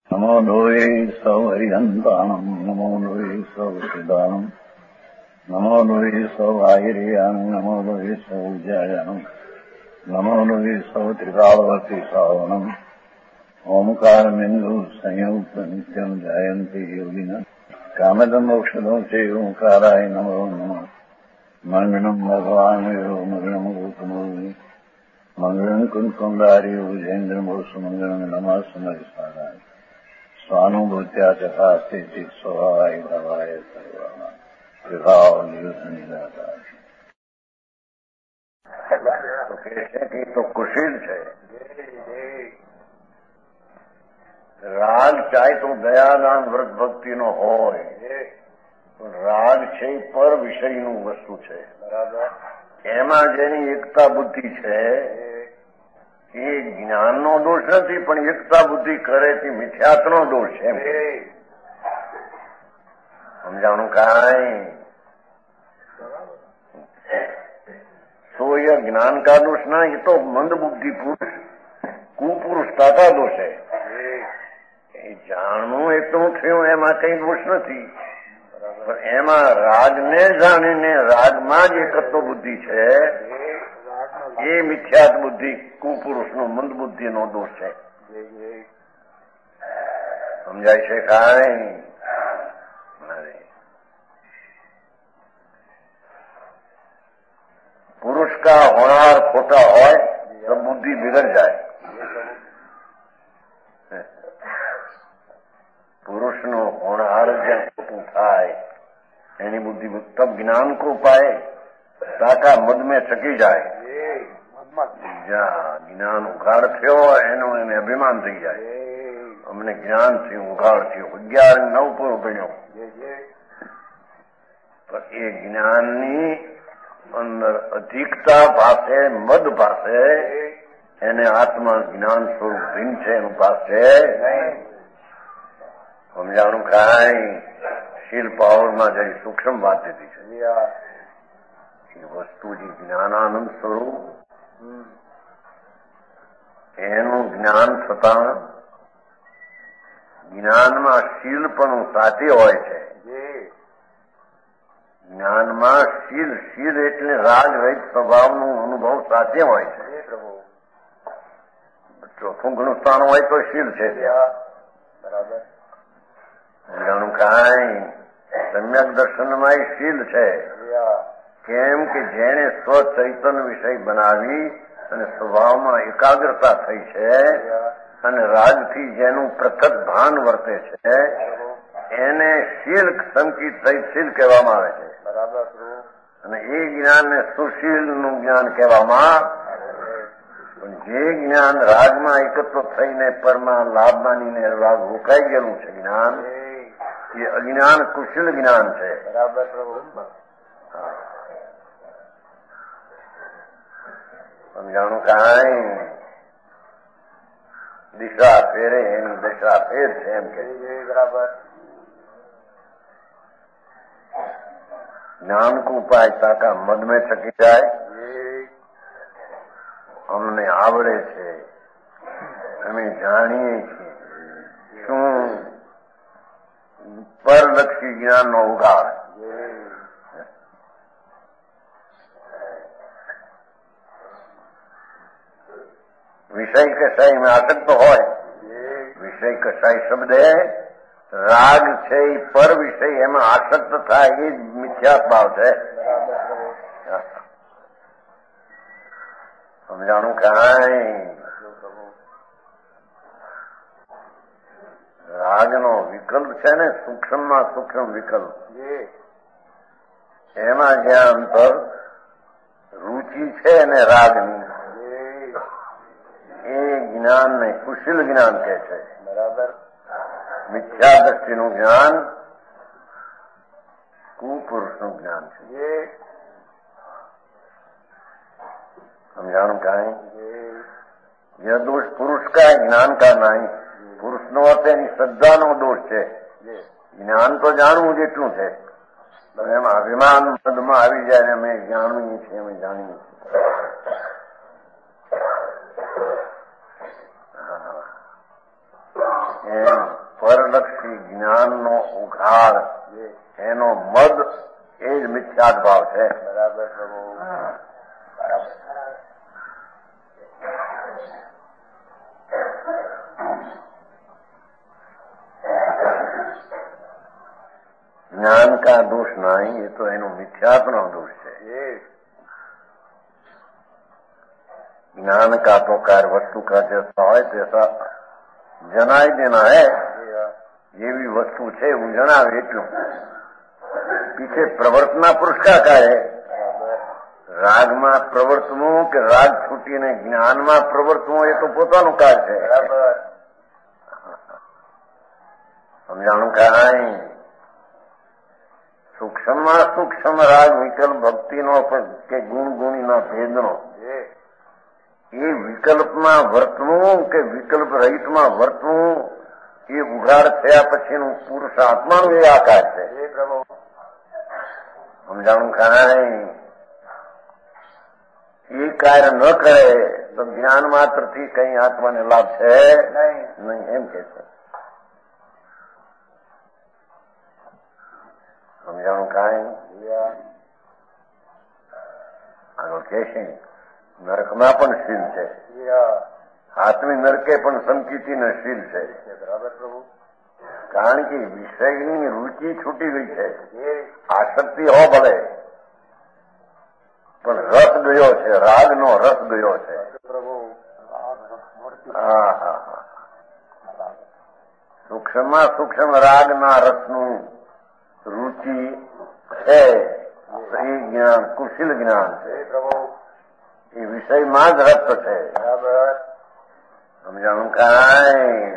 નમો લોહે સૌ હરિહંતાણમ નમો લોહે સૌ સિદ્ધાણમ નમો લોહે સૌ આહિર્યાણમ નમો લોહે સૌ જયાણમ નમો લોહે સૌ ત્રિકાળવતી શ્રાવણમ ઓમકારમિંદુ સંયુક્ત નિત્યમ જાયંતિ યોગિના કામદમ ઔષધો છે ઓંકારાય નમો નમઃ મંગળમ ભગવાન મંગળમ ગૌતમોની મંગળમ કુંકુંડાર્યો જૈન્દ્રમોષ મંગળમ નમઃ સમરિસારાય સ્વાનુભૂત્યા ચકાસ્તે સ્વભાવાય ભવાય સર્વાના વિભાવ નિયુદ્ધ નિરાકાર તો કુશીલ છે. રાગ ચાહે તો દયાદાન વ્રત ભક્તિનો હોય, પણ રાગ છે પર વિષયનું વસ્તુ છે. એમાં જેની એકતા બુદ્ધિ છે એ જ્ઞાનનો દોષ નથી, પણ એકતા બુદ્ધિ કરે તે મિથ્યાત્વનો દોષ છે. સમજાણું કાંઈ સોય જ્ઞાન કા દોષ ના, એ તો મંદ બુદ્ધિ પુરુષ કુપુરુષ તાતા દોષ છે. એ જાણવું એટલું થયું એમાં કઈ દોષ નથી, પણ એમાં રાગને જાણીને રાગમાં જ એકત્વ બુદ્ધિ છે એ મિથ્યાત બુદ્ધિ કુપુરુષનો મંદ બુદ્ધિનો દોષ છે. સમજાય છે કાંઈ? पुरुष का होनहार खोटा હોય તો બુદ્ધિ બિગડ જાય. પુરુષનો હોનહાર જ્યાં ખોટું થાય એની બુદ્ધિ તબ જ્ઞાન को पाए તાકા મદ में ચકી જાય. જ્યાં જ્ઞાન ઉઘાડ થયો એનું એને અભિમાન થઈ જાય, અમને જ્ઞાન થયું, ઉઘાડ થયું, 11-9 પૂરો પડ્યો. પણ એ જ્ઞાનની અંદર અધિકતા પાસે મદ પાસે એને આત્મા જ્ઞાન સ્વરૂપ ભિન્ન છે એનું પાસે સમજાણું કાંઈ? શીલ પાવરમાં જઈ સૂક્ષ્મ વાત દીધી છે. એ વસ્તુ જે જ્ઞાનાનંદ સ્વરૂપ એનું જ્ઞાન થતા જ્ઞાનમાં શીલ પણ સાથે હોય છે. જ્ઞાનમાં શીલ, શીલ એટલે રાગ રહિત સ્વભાવનો અનુભવ સાથે હોય છે. ચોથું ઘણું સ્થાન હોય તો શીલ છે. બરાબર જાણું કાંઈ? સમ્યક દર્શનમાં શીલ છે. કેમ કે જેને સ્વચૈતન્ય વિષય બનાવી અને સ્વભાવમાં એકાગ્રતા થઈ છે અને રાગથી જેનું પૃથક ભાન વર્તે છે એને શીલ સંકિત સહિત શીલ કહેવામાં આવે છે. અને એ જ્ઞાનને સુશીલનું જ્ઞાન કહેવામાં. પણ જે જ્ઞાન રાગમાં એકત્વ થઈને પરમાં લાભ માનીને રાગ રોકાઈ ગયેલું છે જ્ઞાન, એ અજ્ઞાન કુશીલ જ્ઞાન છે. બરાબર. સમજાણું કાંઈ? દિશા ફેરે એની દશા ફેર છે એમ કે. બરાબર. જ્ઞાન को उपाय ताका મદ में થકી જાય. અમને આવડે છે, અમે જાણીએ છીએ શું પરલક્ષી જ્ઞાનનો ઉગાડ. વિષય કસાઈ में આસક્ત હોય, વિષય કસાઈ શબ્દ રાગ છે એ પર વિષય એમાં આસક્ત થાય એ જ મિથ્યાત ભાવ છે. સમજાણું કાંઈ? રાગનો વિકલ્પ છે ને, સૂક્ષ્મમાં સૂક્ષ્મ વિકલ્પ, એમાં જ્યાં અંતર રૂચિ છે ને રાગની, એ જ્ઞાનને કુશીલ જ્ઞાન કહે છે. બરાબર. મિથ્યા દ્રષ્ટિનું જ્ઞાન કુપુરુષનું જ્ઞાન છે. समझाणु कांई? यह दोष पुरुष का है, ज्ञान का नहीं. पुरुष नो अर्थ एनी श्रद्धा नो दोष है. ज्ञान तो जाणવું જેટલું છે, પણ એમાં અભિમાન પદમાં આવી જાય ને અમે જાણવી છે, અમે જાણીએ છીએ. का दोष नहीं, ये तो एनो मिथ्यात्वनो दोष है। ज्ञान का तो कार्य वस्तु का जैसा है तैसा जनाई देना है। ये भी वस्तु है હું જણાવે એટલું। पीछे प्रवर्तना पुरुष का है, राग में प्रवर्तવું કે રાગ છૂટીને જ્ઞાનમાં પ્રવર્તવું એ તો પોતાનું કાર્ય છે। સમજાણું કાંઈ સૂક્ષ્મમાં સૂક્ષ્મ રાગ વિકલ્પ ભક્તિનો કે ગુણ ગુણીના ભેદનો એ વિકલ્પમાં વર્તવું કે વિકલ્પ રહિતમાં વર્તવું એ ઉઘાડ થયા પછીનું પુરુષ આત્માનું એ આકાર છે। સમજાણું કાંઈ એ કાર્ય ન કરે તો જ્ઞાન માત્રથી કઈ આત્માને લાભ છે નહીં, એમ કે છે। સમજાણું કાંઈ આગળ કે છે નરકમાં પણ શીલ છે, આત્મી નરકે પણ સંકિતિને શીલ છે। બરાબર પ્રભુ, કારણ કે વિષયની રૂચિ છૂટી ગઈ છે। આસક્તિ હો ભલે પણ રસ ગયો છે, રાગનો રસ ગયો છે। હા હા હા, સૂક્ષ્મમાં સૂક્ષ્મ રાગના રસનું રૂચિ છે એ જ્ઞાન કુશીલ જ્ઞાન છે। એ વિષયમાં જ રસ છે। બરાબર, સમજાણું કાંઈ?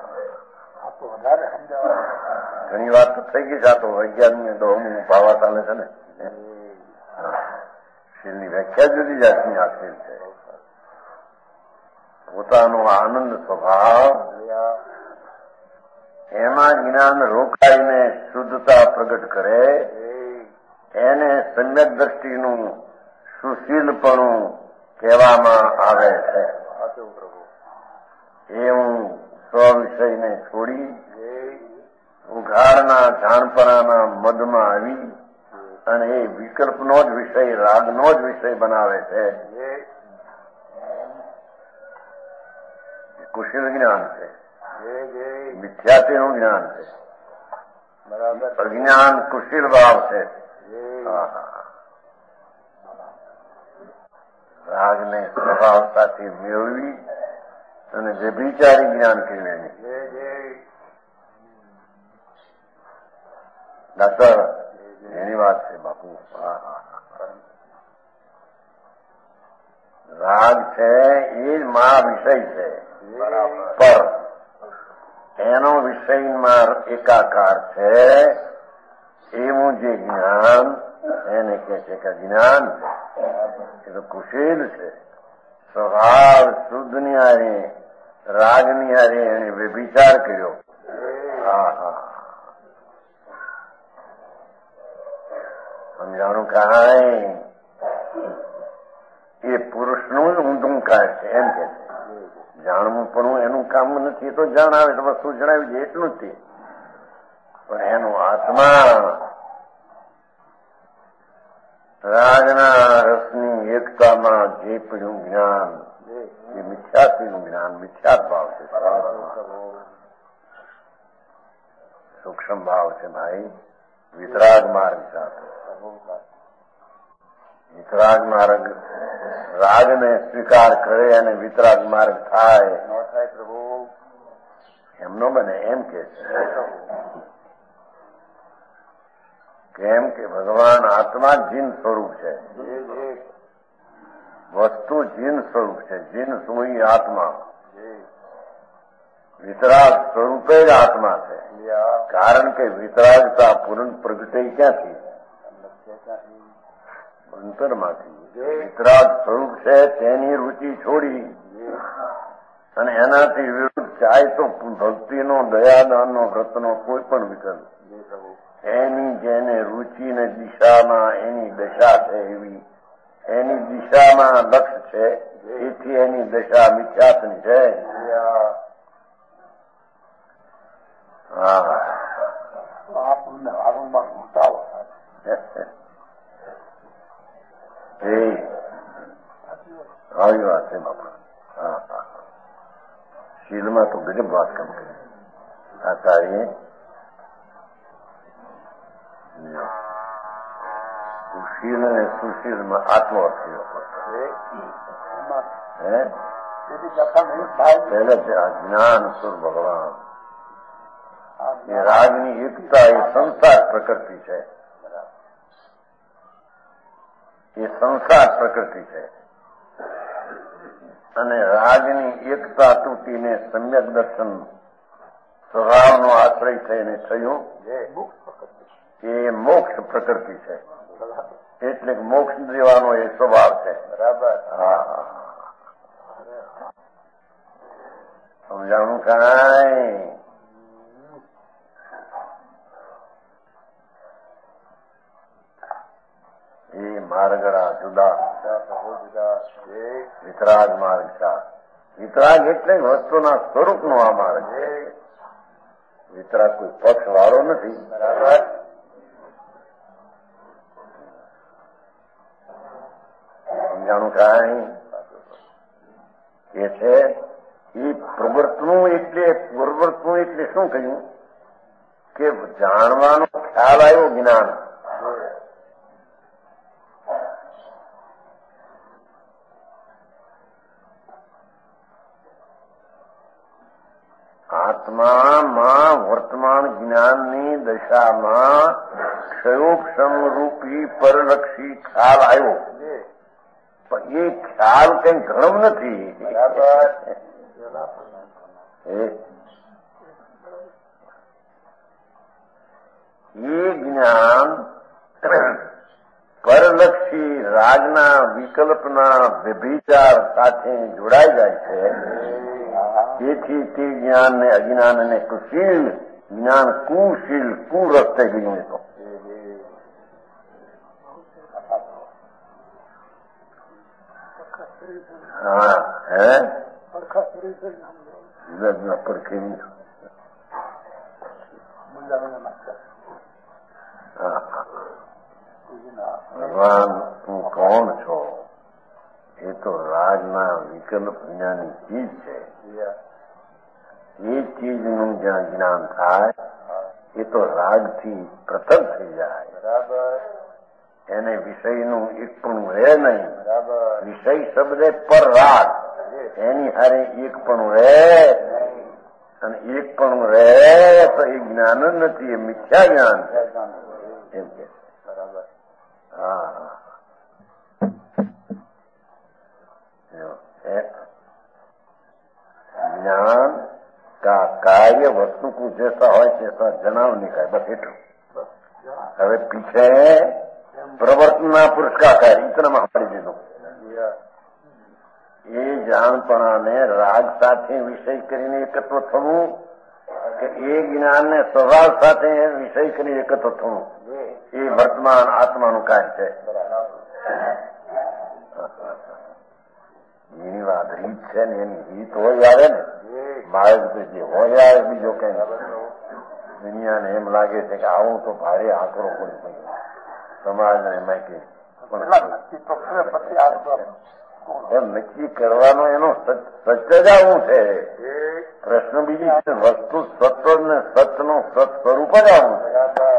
ઘણી વાત તો થઈ ગઈ છે। આ તો વૈજ્ઞાનિક દોહનું ભાવા ચાલે છે ને। શીલની વ્યાખ્યા જુદી જાતની આ શીલ છે। પોતાનો આનંદ સ્વભાવ એમાં જ્ઞાન રોકાઈને શુદ્ધતા પ્રગટ કરે, એને સમ્યક દ્રષ્ટિનું સુશીલપણું કહેવામાં આવે છે। એવું સ્વવિષયને છોડી ઉઘાડના જાણપણાના મદમાં આવી અને એ વિકલ્પનો જ વિષય, રાગનો જ વિષય બનાવે છે। કુશીલ જ્ઞાન છે, મિથ્યાત્વનું જ્ઞાન છે। અજ્ઞાન કુશીલ ભાવ છે। રાગને સ્વભાવતાથી મેળવી અને વ્યભિચારી જ્ઞાન કહેવાય। ડોક્ટર એની વાત છે બાપુ। રાગ છે એ મા વિષય છે, પર એનો વિષયમાં એકાકાર છે એવું જે જ્ઞાન એને કહે છે કે જ્ઞાન એ તો કુશીલ છે। સ્વભાવ શુદ્ધની હારે રાગની હારે એને વ્યભિચાર કર્યો। હા હા, સમજાણું કાંઈ? એ પુરુષનું જ ઊંધું કાર્ય છે, એમ કે છે। જાણવું પણ એનું કામ નથી, તો જણાવે તો વસ્તુ જણાવી દે એટલું જ તે, પણ એનું આત્મા રાગના રસની એકતામાં જે પડ્યું જ્ઞાન એ મિથ્યાત્વનું જ્ઞાન, મિથ્યાત્વ ભાવ છે। સૂક્ષ્મ ભાવ છે ભાઈ। વિતરાગ માર્ગ સાથે વિતરાગ માર્ગ રાગને સ્વીકાર કરે અને વિતરાગ માર્ગ થાય ન થાય પ્રભુ, એમ નો બને, એમ કે છે। કેમ કે ભગવાન આત્મા જીન સ્વરૂપ છે, વસ્તુ જીન સ્વરૂપ છે। જીન સુઈ આત્મા, વિતરાગ સ્વરૂપે જ આત્મા છે। કારણ કે વિતરાગતા પૂર્ણ પ્રગટે ક્યાંથી? અંતરમાંથી। વિતરાગ સ્વરૂપ છે તેની રૂચિ છોડી અને એનાથી વિરુદ્ધ જાય તો ભક્તિનો, દયાદાનનો, વ્રતનો કોઈ પણ વિકલ્પ એની જેને રૂચિને દિશામાં એની દશા છે એવી એની દિશામાં લક્ષ્ય છે, એથી એની દશા મિથ્યાત્વની છે। હા, આવી વાત છે બાપા। હા હા, શીલમાં તો ગજબ વાત કામ કરી આ તારીએ। શીલ અને સુશીલમાં આટલો અર્થ પહેલે છે જ્ઞાન સુર ભગવાન. એ રાગની એકતા એ સંસાર પ્રકૃતિ છે. એ સંસાર પ્રકૃતિ છે અને રાગની એકતા તૂટીને સમ્યક દર્શન સ્વભાવનો આશ્રય થઈને થયું એ મોક્ષ પ્રકૃતિ છે. એટલે મોક્ષ દેવાનો એ સ્વભાવ છે. બરાબર. હા, સમજાણું કાંઈ? એ માર્ગડા જુદા વિતરાગ માર્ગ છે. વિતરાગ એટલે વસ્તુના સ્વરૂપનો આ માર્ગ છે. વિતરાગ કોઈ પક્ષ વાળો નથી. બરાબર. સમજાણું કાંઈ? એ છે એ પ્રવર્તનું એટલે શું કહ્યું કે જાણવાનો ખ્યાલ આવ્યો જ્ઞાન. આત્મામાં વર્તમાન જ્ઞાનની દશામાં ક્ષયોક્ષમ રૂપી પરલક્ષી ખ્યાલ આવ્યો. પણ એ ખ્યાલ કઈ ધર્મ નથી. એ જ્ઞાન પરલક્ષી રાગના વિકલ્પના વ્યભિચાર સાથે જોડાઈ જાય છે. તેથી તે જ્ઞાનને અજ્ઞાનને કુશીલ જ્ઞાન કુશીલ કુરસ્તે ગયું. તો હા હે જુદા પડખે ભગવાન તું કોણ છો? એ તો રાજના વિકલ્પ જ્ઞાની ચીજ છે. એ ચીજનું જ્યાં જ્ઞાન થાય એ તો રાગથી પૃથક થઈ જાય. બરાબર. એને વિષયનું એકપણું રહે નહીં. બરાબર. વિષય શબ્દે પર રાગ એની હારે એકપણું રહે અને એકપણું રહે તો એ જ્ઞાન જ નથી, એ મિથ્યા જ્ઞાન એમ કે. બરાબર. હા, ज्ञान का कार्य वस्तु को जैसा हो तैसा जनाव निकाय. बस એટલું. હવે પીછે પ્રવર્તનના પુરુષ કા કાર્ય ઇતનામાં પડી દીધું. એ જાણપણાને રાગ સાથે વિષય કરીને એકત્ર થવું કે એ જ્ઞાનને સ્વભાવ સાથે વિષય કરીને એકત્ર થવું એ વર્તમાન આત્માનું કાર્ય છે. એની વાત રીત છે ને, એની રીત હોય આવે ને માર્ગ જે હોય આવે. બીજો કઈ દુનિયાને એમ લાગે છે કે આવું તો ભારે આકરો પડી ગયો સમાજને. એમાં કે એમ નક્કી કરવાનો એનો સચ જ આવું છે. પ્રશ્ન બીજી છે, વસ્તુ સત્વ ને સતનો સત સ્વરૂપ જ આવું છે.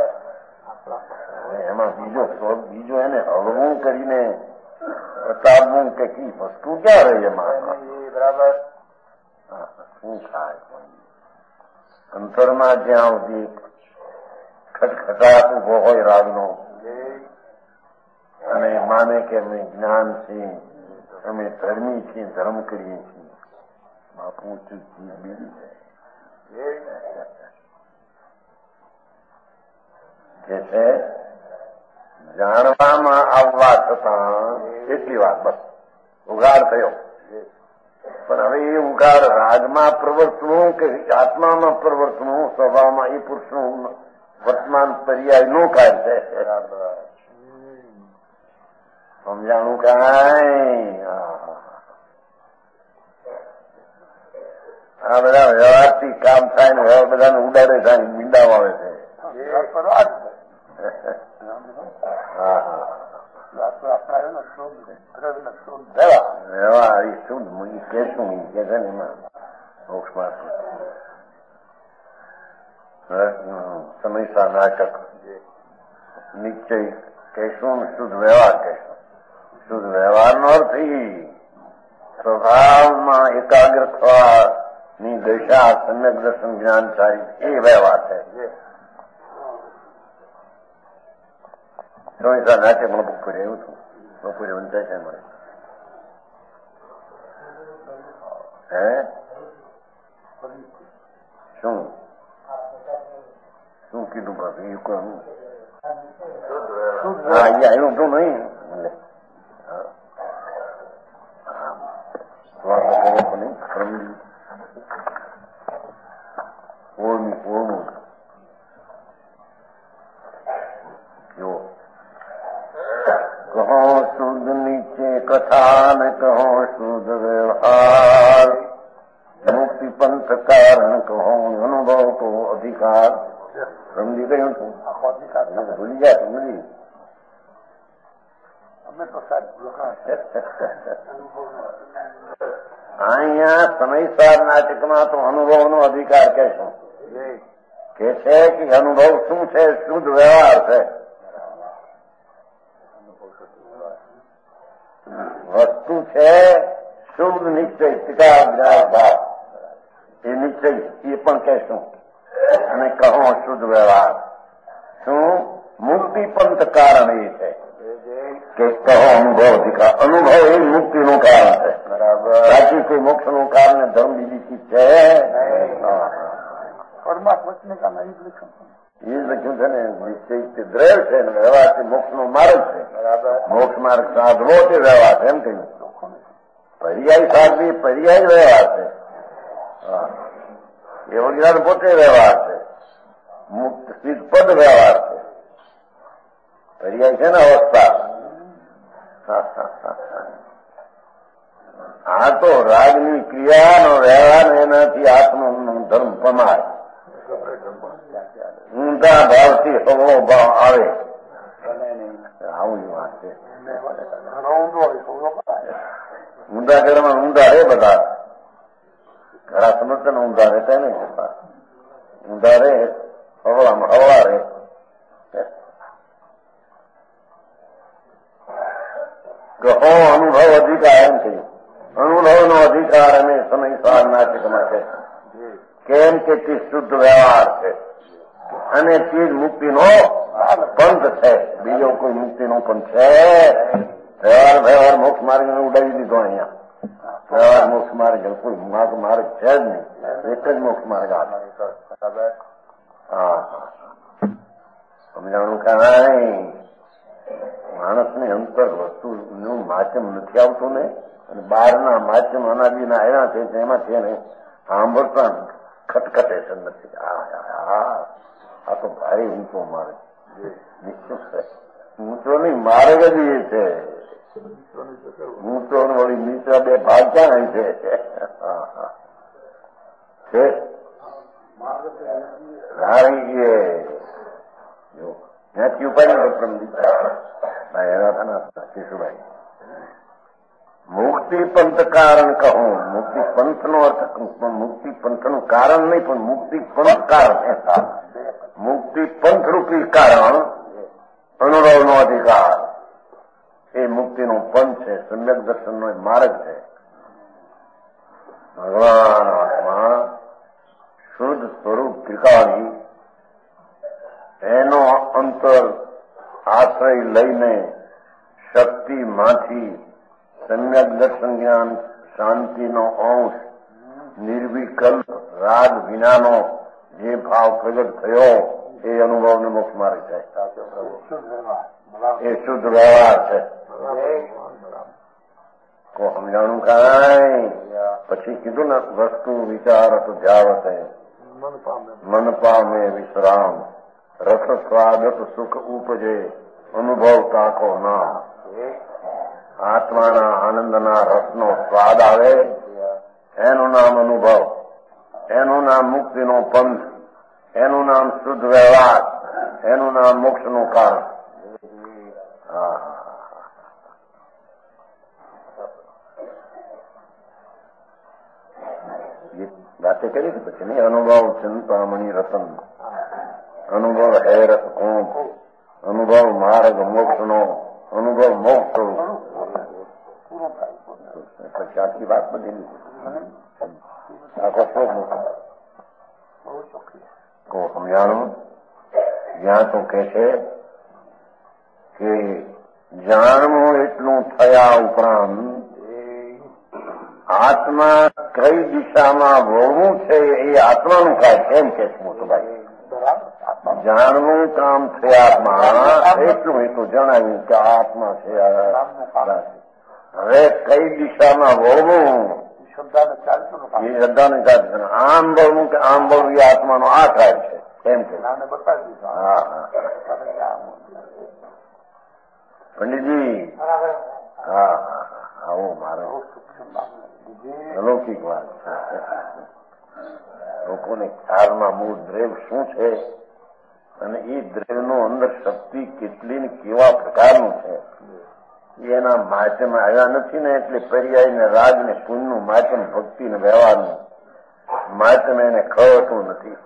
એમાં બીજો એને હળવું કરીને પ્રતાપનું કે કી વસ્તુ ક્યાં રહી એમાં? બરાબર. શું થાય અંતરમાં જ્યાં સુધી ખટખટાટ ઉભો હોય રાગનો અને માને કે અમે જ્ઞાન છીએ, અમે ધર્મી છીએ, ધર્મ કરીએ છીએ, બાપુ ચીજ બીજી છે છે જાણવામાં આવવા છતાં એટલી વાત બસ ઉગાડ થયો. પણ હવે એ ઉગાડ રાગમાં પ્રવર્તનું કે આત્મામાં પ્રવર્તનું સ્વભાવમાં એ પુરુષનું વર્તમાન પર્યાય નો કાર્ય છે. સમજાણું કાંઈ? આ બધા વ્યવહારથી કામ થાય ને હવે બધાને ઉડાડે થાય મીંડા આવે છે. વ્યવહાર શુદ્ધ કેશું કે છે ને એમાં મોક્ષમાં સમયસા નાટક નિશ્ચય કહેશું, શુદ્ધ વ્યવહાર કહેશું. શુદ્ધ વ્યવહારનો અર્થ સ્વભાવમાં એકાગ્ર થવાની દશા સમ્યક દર્શન જ્ઞાન સારી એ વ્યવહાર છે. નાટ્યમાં બપોરે એવું છું, બપોરે વંચાય છે મળે હે શું શું કીધું બાપી એ કોણ? હા અહીંયા આવ્યું હતું નહીં કહો શુદ્ધ નીચે કથા ને કહો શુદ્ધ વ્યવહાર, મુક્તિ પંથ કારણ કહો અનુભવ કહો અધિકાર. સમજી ગયું છું? ભૂલી જાય સમજી અમે તો અહીંયા સમયસાર નાટકમાં તો અનુભવનો અધિકાર કહેશું. કે છે કે અનુભવ શું છે? શુદ્ધ વ્યવહાર છે. વસ્તુ છે શુદ્ધ નિશ્ચય ભાવ, એ નિશ્ચય એ પણ કહેશું. અને કહો શુદ્ધ વ્યવહાર. શું મુક્તિ પંથ કારણ એ છે કે કહો અનુભવ અધિકાર. અનુભવ એ મુક્તિનું કારણ છે. બરાબર. બાકી કોઈ મોક્ષનું કારણ ધર્મ બીજી ચીજ છે? પરમાત્મા એ જ લખ્યું છે ને. નિશ્ચય દ્રવ છે ને વ્યવહાર છે મોક્ષનો માર્ગ છે. બરાબર. મોક્ષ માર્ગ સાધવો તે વ્યવહાર છે એમ કહ્યું. પર્યાય સાધવી પર્યાય વ્યવહાર છે. એવો જ્ઞાન પોતે વ્યવહાર છે. મુક્ત સિદ્ધપદ વ્યવહાર છે. પર્યાય છે ને અવસ્થા. આ તો રાગની ક્રિયાનો વ્યવહાર એનાથી આત્મનો ધર્મ પમાય. ઊંધા ભાવથી હવળો ભાવ આવે. આવું વાત છે. ઊંધા ઘરમાં ઊંધા રે બધા ઘણા સમર્થન ઊંધા રહેતા નહીં જતા. ઊંધા રે હવળામાં હવળા રે. કહો અનુભવ અધિકાર એમ થયું. અનુભવનો અધિકાર અને સમયસાર નાટકમાં છે. કેમ કે તે શુદ્ધ વ્યવહાર છે અને તે જ મુક્તિનો પંથ છે. બીજો કોઈ મુક્તિનો પંથ છે? વ્યવહાર મોક્ષ માર્ગ ઉડાવી દીધો. અહીંયા વ્યવહાર મોક્ષ માર્ગ કોઈ માર્ગ છે જ નહીં. એક જ મોક્ષ માર્ગ આવે. હા સમજાણું કાંઈ માણસને અંતર વસ્તુનું માધ્યમ નથી આવતું ને. અને બહારના માધ્યમ અનાદિના આવ્યા છે તેમાં છે ને સાંભળતા ખટખટે છે નથી. આ તો ભારે ઊંચો માર્ગ. નિશ્ચિત છે ઊંચો નહીં માર્ગ જ એ છે. ઊંચો વળી નીચે બે ભાગ ક્યાં છે? ત્યાંથી ઉપાડી પ્રમ શિશુભાઈ મુક્તિ પંથ કારણ કહું. મુક્તિ પંથનો અર્થ મુક્તિ પંથનું કારણ નહીં પણ મુક્તિ પંથ કારણ. મુક્તિ પંથ રૂપી કારણ અનુભવનો અધિકાર એ મુક્તિનો પંથ છે. સમ્યક દર્શનનો માર્ગ છે. ભગવાન આત્મા શુદ્ધ સ્વરૂપ ત્રિકાળી એનો અંતર આશ્રય લઈને શક્તિમાંથી સમ્યક દર્શન જ્ઞાન શાંતિનો અંશ નિર્વિકલ્પ રાગ વિનાનો જે ભાવ પ્રગટ થયો એ અનુભવનો મોક્ષ માર્ગ છે. એ શુદ્ધ વ્યવહાર છે. કો સમજાણું કાંઈ? પછી કીધું ને વસ્તુ વિચાર ધ્યાવત મન પામે વિશ્રામ રસ સ્વાદત સુખ ઉપજે અનુભવ તાકો ના. આત્માના આનંદના રસનો સ્વાદ આવે એનું નામ અનુભવ. એનું નામ મુક્તિનો પંથ. એનું નામ શુદ્ધ વ્યવહાર. એનું નામ મોક્ષનું કારણ. વાતે કરી કે પછી નહીં અનુભવ ચિંતામણી રતન અનુભવ હે રસ કુંભ અનુભવ માર્ગ મોક્ષનો અનુભવ મોક્ષ પછી આખી વાત બદલી આખો શ્લોક મૂકો સમજાણું. જ્યાં તો કે છે કે જાણવું એટલું થયા ઉપરાંત આત્મા કઈ દિશામાં વળવું છે એ આત્માનું કાર્ય એમ કે છે મોટુભાઈ. જાણવું કામ થયામાં એટલું જણાવ્યું કે આત્મા છે. હવે કઈ દિશામાં વળવું એ શ્રદ્ધાને ચાલતું આમ વળવું કે આમ વળવું એ આત્માનો આ થાય છે એમ કે. પંડિતજી હા આવો મારો અલૌકિક વાત છે. લોકોને ખ્યાલમાં મૂળ દ્રવ શું છે અને એ દ્રવનો અંદર શક્તિ કેટલી ને કેવા પ્રકારનું છે એના માધ્યમ આવ્યા નથી ને એટલે પર્યાય ને રાગ ને પુણ્યનું માધ્યમ ભક્તિ ને વ્યવહારનું માધ્યમ એને ખવતું નથી.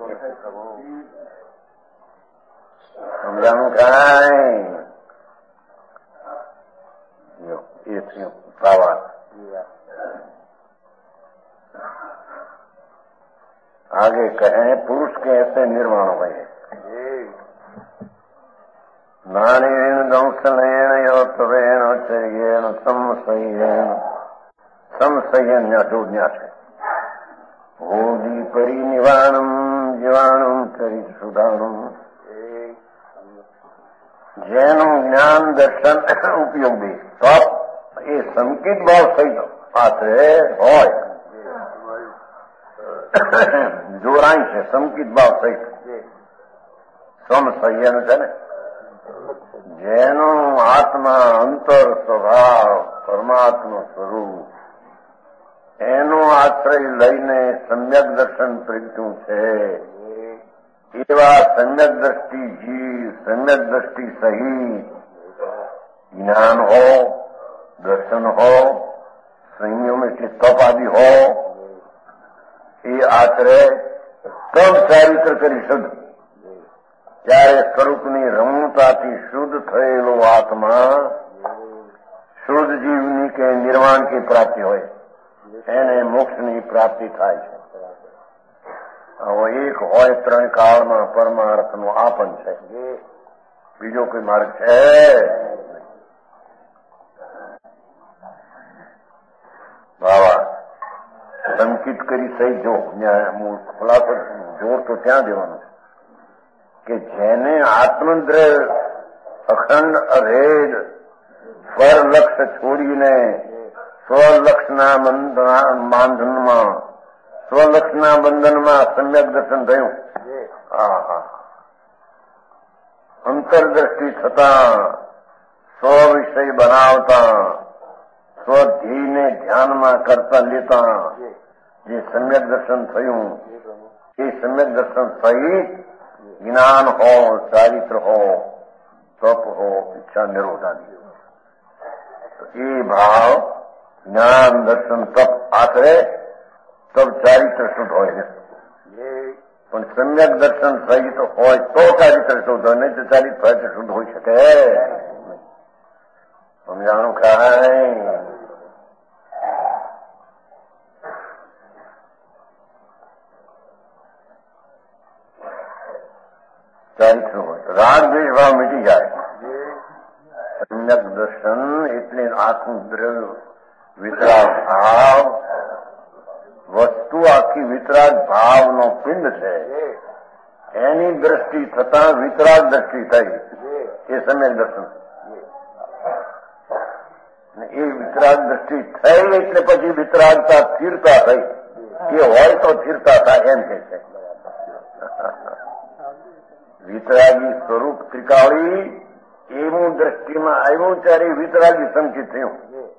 સમજાણું કાંઈ એ થયું ભાવાર્થ. आगे कहें पुरुष के ऐसे निर्माण हुए नारेण दंसलेण योतवेण चर्येण संशयन अटूज्ञा છે. ભોદી પરિનિવાણમ જીવાણું કરી સુધાણું. જેનું જ્ઞાન દર્શન ઉપયોગી તો એ સંકિત ભાવ થઈ પાત્રે હોય જોરાય છે. સંકિત ભાવ સહિત સમસંયન છે ને. જેનું આત્મા અંતર સ્વભાવ પરમાત્મા સ્વરૂપ એનો આશ્રય લઈને સમ્યક દર્શન પ્રગટ્યું છે. એવા સમ્યક દ્રષ્ટિ જીવ સમ્યક દ્રષ્ટિ સહિત જ્ઞાન હો દર્શન હો સંયમ એટલે તપ આદિ હો એ આશરે તબ ચારિત્ર કરી શુદ્ધ. ત્યારે સ્વરૂપની રમણતાથી શુદ્ધ થયેલો આત્મા શુદ્ધ જીવની કે નિર્વાણ की પ્રાપ્તિ હોય એને મોક્ષની પ્રાપ્તિ થાય છે. હવે એક હોય ત્રણ કાળમાં પરમાર્થનું આપન છે. બીજો કોઈ માર્ગ છે? બાવા સંકિત કરી સહી જો ખુલાસો જોર તો ત્યાં દેવાનું કે જેને આત્મદ્રવ અખંડ અભેદ સ્વરલક્ષ છોડીને સ્વલક્ષના બંધનમાં સ્વલક્ષના બંધનમાં સમ્યક દર્શન થયું. અંતરદ્રષ્ટિ થતા સ્વ વિષય બનાવતા સ્વધ્યેયને ધ્યાનમાં કરતા લેતા જે સમ્યક દર્શન થયું એ સમ્યક દર્શન સહિત જ્ઞાન હો ચારિત્ર હો તપ હો ઈચ્છા નિરોધાદી એ ભાવ જ્ઞાન દર્શન તપ આખરે તબ ચારિત્ર શુદ્ધ હોય છે. પણ સમ્યક દર્શન સહિત હોય તો ચારિત્ર શુદ્ધ હોય નહીં તો ચારિત્ર શુદ્ધ હોઈ શકે. સમજાણું કાંઈ? ચારિત્ર હોય રાગ દ્વેષ ભાવ મીટી જાય. સમ્યક દર્શન એટલે આખું દ્રવ્ય વિતરાગ ભાવ વસ્તુ આખી વિતરાગ ભાવનો પિંડ છે. એની દ્રષ્ટિ થતા વિતરાગ દ્રષ્ટિ થઈ એ સમ્યક દર્શન. એ વિતરાગ દ્રષ્ટિ થઈ એટલે પછી વિતરાગતા સ્થિરતા થઈ. એ હોય તો સ્થિરતા થાય એમ કે છે. વિતરાગી સ્વરૂપ ત્રિકાળી એવું દ્રષ્ટિમાં આવ્યું ત્યારે વિતરાગી સંકિત થયું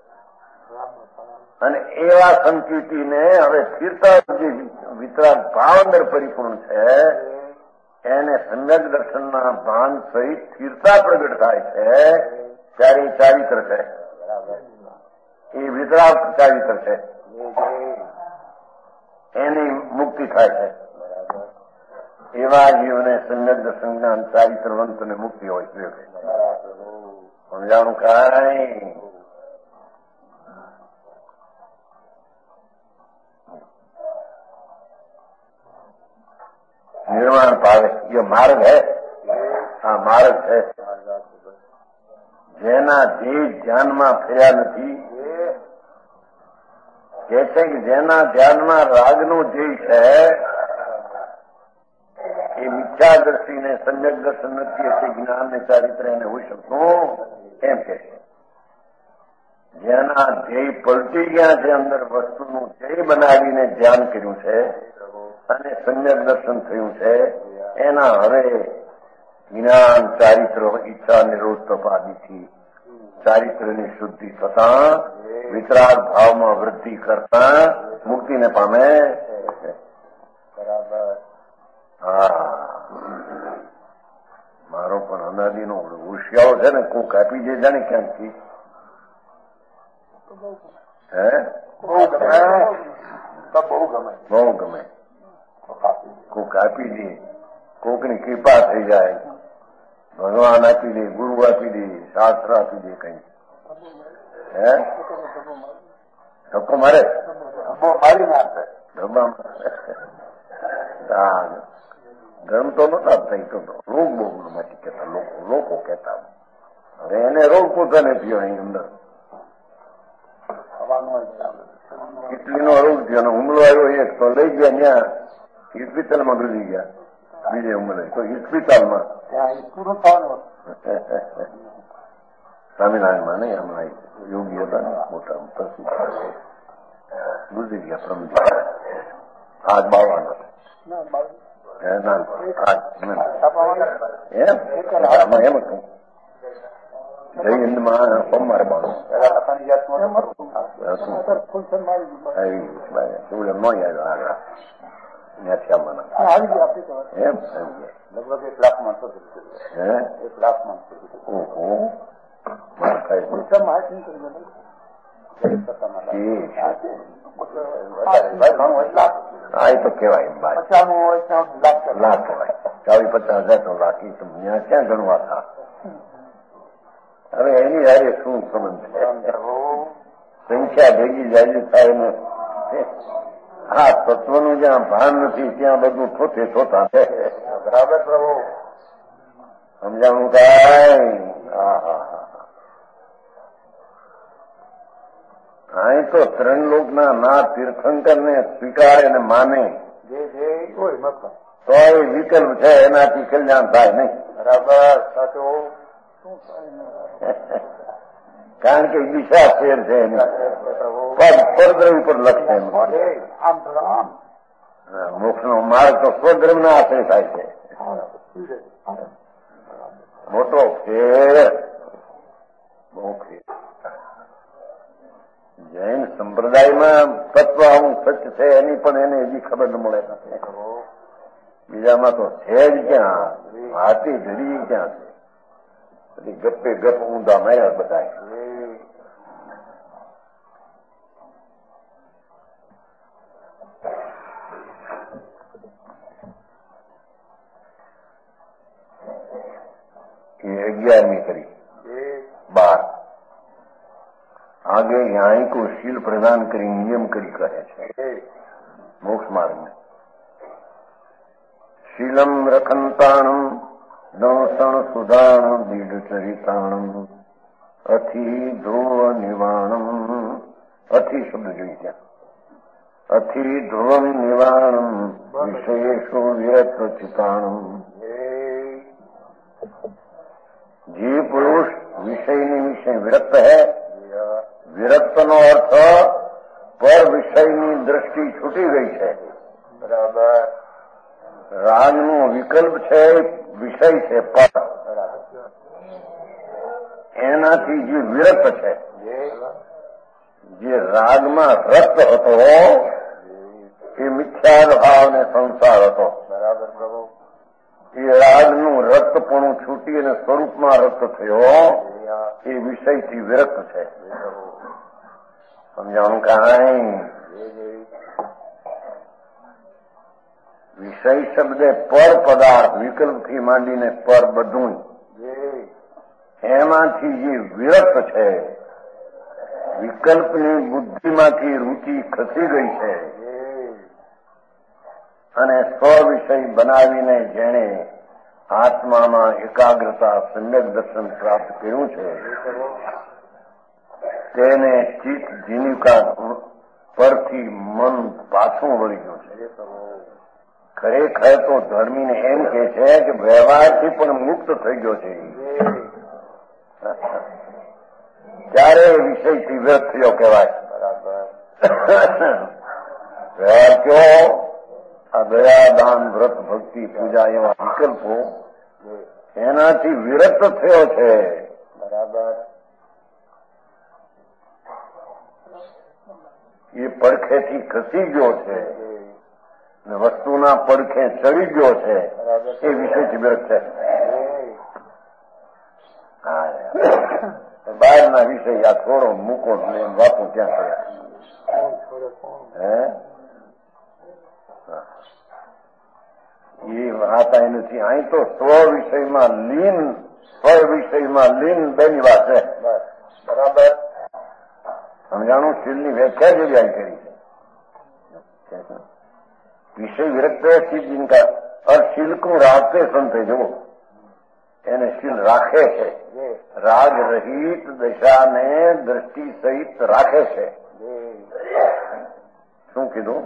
અને એવા સંકિતિને હવે સ્થિરતા જે વિતરાગ ભાવ અંદર પરિપૂર્ણ છે એને સમ્યક દર્શનના ભાન સહિત સ્થિરતા પ્રગટ થાય છે ત્યારે એ ચારિત્ર છે. એ વિતરાગ ચારિત્ર છે. એની મુક્તિ થાય છે. એવા જીવને સમ્યક દર્શન ચારિત્રવંત ને મુક્તિ હોય છે. સમજાણું કાંઈ निर्वाण पावे ये मार्ग है. हाँ मार्ग है. જેના ધ્યેય ધ્યાનમાં ફર્યા નથી કે છે કે જેના ધ્યાનમાં રાગનું ધ્યેય છે એ મિથ્યાદર્શીને સમ્યક દર્શન નથી એટલે જ્ઞાન ને ચારિત્ર એને હોઈ શકતું એમ કે છે. જેના ધ્યેય પલટી ગયા છે અંદર વસ્તુનું ધ્યેય બનાવીને ધ્યાન કર્યું છે અને સમ્યક દર્શન થયું છે એના હવે જ્ઞાન ચારિત્ર ઈચ્છા નિરોધ તપાદીથી ચારિત્રની શુદ્ધિ થતા વિતરાગ ભાવમાં વૃદ્ધિ કરતા મુક્તિને પામે. બરાબર. હા મારો પણ અનાદિનો હોશિયારો છે ને કોક આપી દે જાણે ક્યાંકથી હે બહુ ગમે કોક આપી દે કોકની કૃપા થઈ જાય ભગવાન આપી દે ગુરુ આપી દે શાસ્ત્ર આપી દે કઈ હે ધક્કો મારે ગરમ તો નતા થઈ તો રોગ બહુ નથી કેતા લોકો કેતા હવે એને રોગ પોતાને થયો અહીં અંદર ઇટલીનો રોગ થયો હુમલો આવ્યો એક તો લઈ ગયા ત્યાં હોસ્પિટલમાં ડૂબી ગયા બીજે ઉમરે તો હોસ્પિટલમાં સ્વામિનારાયણમાં નહીં હમણાં યોગી હતા ને મોટા ગુજરી ગયા પ્રમજી આજ 52 એમ કઈ જય હિન્દમાં સોમવારે બાળો લગભગ 1 લાખ માણસો 1 લાખ માણસો હા એ તો કેવાય લાખ કહેવાય 40-50 હજાર તો લાખ એ તો ક્યાં ગણવા હતા. હવે એની હારે શું સંબંધ છે સંખ્યા ભેગી જાય થાય ને હા તત્વનું જ્યાં ભાન નથી ત્યાં બધું થોતે થોતા છે. બરાબર પ્રભુ સમજાણું કાંઈ અહીં તો 3 લોકના ના તીર્થંકર ને સ્વીકારે ને માને તો એ વિકલ્પ છે એનાથી કલ્યાણ થાય નહીં. બરાબર સાચું કારણ કે દિશા ફેર છે એની સ્વધર્મ પર લક્ષ્ય મોક્ષ નો માર્ગ તો સ્વધર્મ ના આશ્રય થાય છે. મોટો ફેર બહુ ફેર. જૈન સંપ્રદાયમાં તત્વ આવું સત્ય છે એની પણ એને હજી ખબર ન મળે. બીજામાં તો છે જ ક્યાં હાથી ધરી ક્યાં છે બધી ગપ્પે ગપ ઊંધા માર્યા બધા. એ 11મી કરી 12 आगे यहाँ को शील प्रदान કરી નિયમ કરી કહે છે મોક્ષ માર્ગને. શીલમ રખંતાણમ દંસણ સુધાણ દીઢ ચરિતાણમ અતિ ધ્રુવ નિવાણમ. અતિ શબ્દ જોઈ ત્યાં અતિ ધ્રુવમ નિવાણમ વિષયેષુ વિરત ચિતાણમ. જે પુરુષ વિષયની વિષય વિરક્ત है વિરક્તનો અર્થ પર વિષયની દ્રષ્ટિ છૂટી ગઈ છે. બરાબર. રાગનો વિકલ્પ છે વિષય છે પર એનાથી જે વિરક્ત છે જે રાગમાં રક્ત હતો એ મિથ્યા ભાવ ને સંસાર હતો. બરાબર પ્રભુ. એ રાગનું રક્તપણું છૂટી અને સ્વરૂપમાં રક્ત થયો એ વિષયથી વિરક્ત છે. સમજાણું કાંઈ વિષય શબ્દે પર પદાર્થ વિકલ્પથી માંડીને પર બધું એમાંથી જે વિરક્ત છે, વિકલ્પની બુદ્ધિમાંથી રૂચિ ખસી ગઈ છે અને સ્વવિષય બનાવીને જેણે આત્મામાં એકાગ્રતા સમ્યક દર્શન પ્રાપ્ત કર્યું છે તેને ચિત્ત જીવિકા પરથી મન પાછું વળી ગયું છે. ખરેખર તો ધર્મીને એમ કે છે કે વ્યવહારથી પણ મુક્ત થઈ ગયો છે. ત્યારે વિષયથી વ્યર્થ થયો કહેવાય. વ્યવહાર કયો? આ દયા દાન વ્રત ભક્તિ પૂજા એવા વિકલ્પો એનાથી વિરક્ત થયો છે. બરાબર. એ પડખેથી ખસી ગયો છે, વસ્તુના પડખે ચડી ગયો છે, એ વિષયથી વિરક્ત છે. બહારના વિષય આ થોડો મૂકો વાપો ત્યાં કર્યા એ વાત અહીં નથી. અહીં તો સ્વ વિષયમાં લીન બેની વાત છે. બરાબર. સમજાણું? શીલની વ્યાખ્યા જેવી અહીં કરી છે. विषय विरक्त है जिनका और शील को राखते संते जो એને શીલ રાખે છે, રાગ રહિત દશાને દ્રષ્ટિ સહિત રાખે છે. શું કીધું?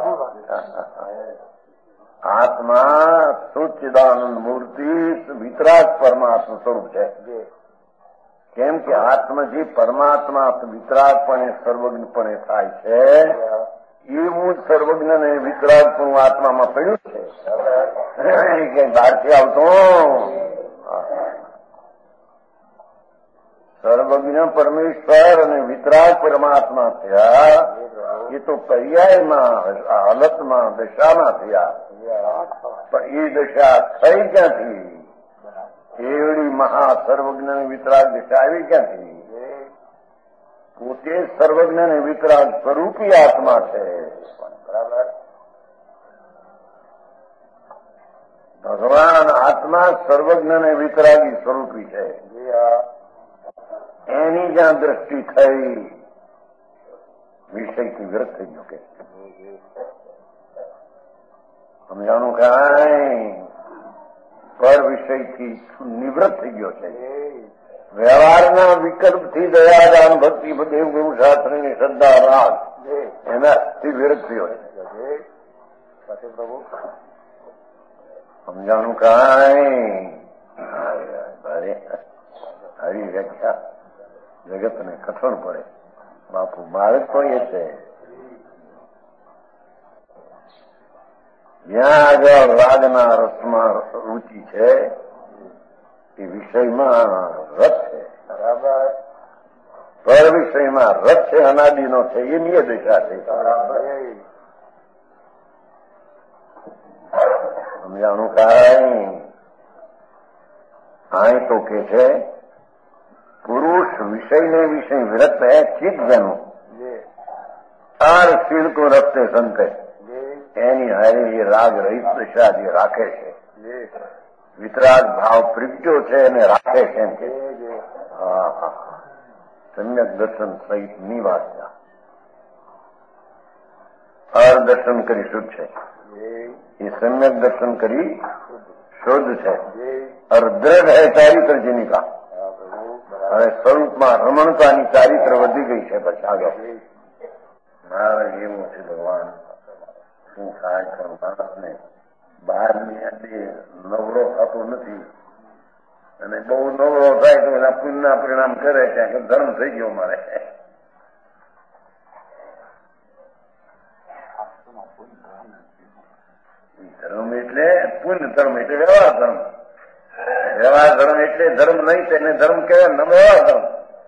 આત્મા સચ્ચિદાનંદ મૂર્તિ વિતરાગ પરમાત્મા સ્વરૂપ છે. કેમ કે આત્મજી પરમાત્મા વિતરાગપણે સર્વજ્ઞપણે થાય છે. એવું જ સર્વજ્ઞ ને વિતરાગ પણ આત્મામાં પડ્યું છે કે બહારથી આવતો. સર્વજ્ઞ પરમેશ્વર અને વિતરાગ પરમાત્મા થયા એ તો પર્યાયમાં હાલતમાં દશામાં થયા. પણ એ દશા થઈ ક્યાંથી? એવડી મહા સર્વજ્ઞ અને વિતરાગ દશા આવી ક્યાંથી? પોતે સર્વજ્ઞ અને વિતરાગ સ્વરૂપી આત્મા છે. બરાબર. ભગવાન આત્મા સર્વજ્ઞ અને વિતરાગી સ્વરૂપી છે. એની જ્યાં દ્રષ્ટિ થઈ વિષયથી વિરક્ત થઈ ગયો. કે સમજાણું કાંઈ? પર વિષયથી નિવૃત્ત થઈ ગયો છે. વ્યવહારના વિકલ્પથી દયાદાન ભક્તિ દેવ ગુરુ શાસ્ત્રની શ્રદ્ધા રાગ એનાથી વિરક્ત થયો છે. પ્રભુ સમજાણું કાંઈ? આવી વ્યાખ્યા જગતને કઠણ પડે. બાપુ મારે તો એ છે જ્યાં આગળ રાગના રસમાં રૂચિ છે એ વિષયમાં રસ છે. બરાબર. પર વિષયમાં રસ છે, અનાદિનો છે, એ નિય દિશા છે. સમજાણું કાંઈ? અહીં તો કે છે પુરુષ વિષયને વિષય વિરક્ત है चित जनो और शील को रखते संते એની હારી રાગ રહિત દશા જે રાખે છે, વિતરાગ ભાવ પ્રગટ્યો છે અને રાખે છે. એમ કે સમ્યક દર્શન સહિત ની વાર્તા હર દર્શન કરી શુદ્ધ છે. એ સમ્યક દર્શન કરી શુદ્ધ છે. और દ્રઢ है ચારિત્ર જનિકા. હવે સ્વરૂપમાં રમણતાની ચારિત્ર વધી ગઈ છે. પછી આગળ મારે એવું છે ભગવાન શું થાય પણ માણસને બહારની નવરો થતો નથી અને બહુ નવરો થાય તો એના પુણ્યના પરિણામ કરે છે કે ધર્મ થઈ ગયો મારે. ધર્મ એટલે પુણ્ય ધર્મ એટલે વ્યવહાર ધર્મ. વ્યવહાર ધર્મ એટલે ધર્મ નહીં તેને ધર્મ કહેવાય ન વ્યવહાર ધર્મ.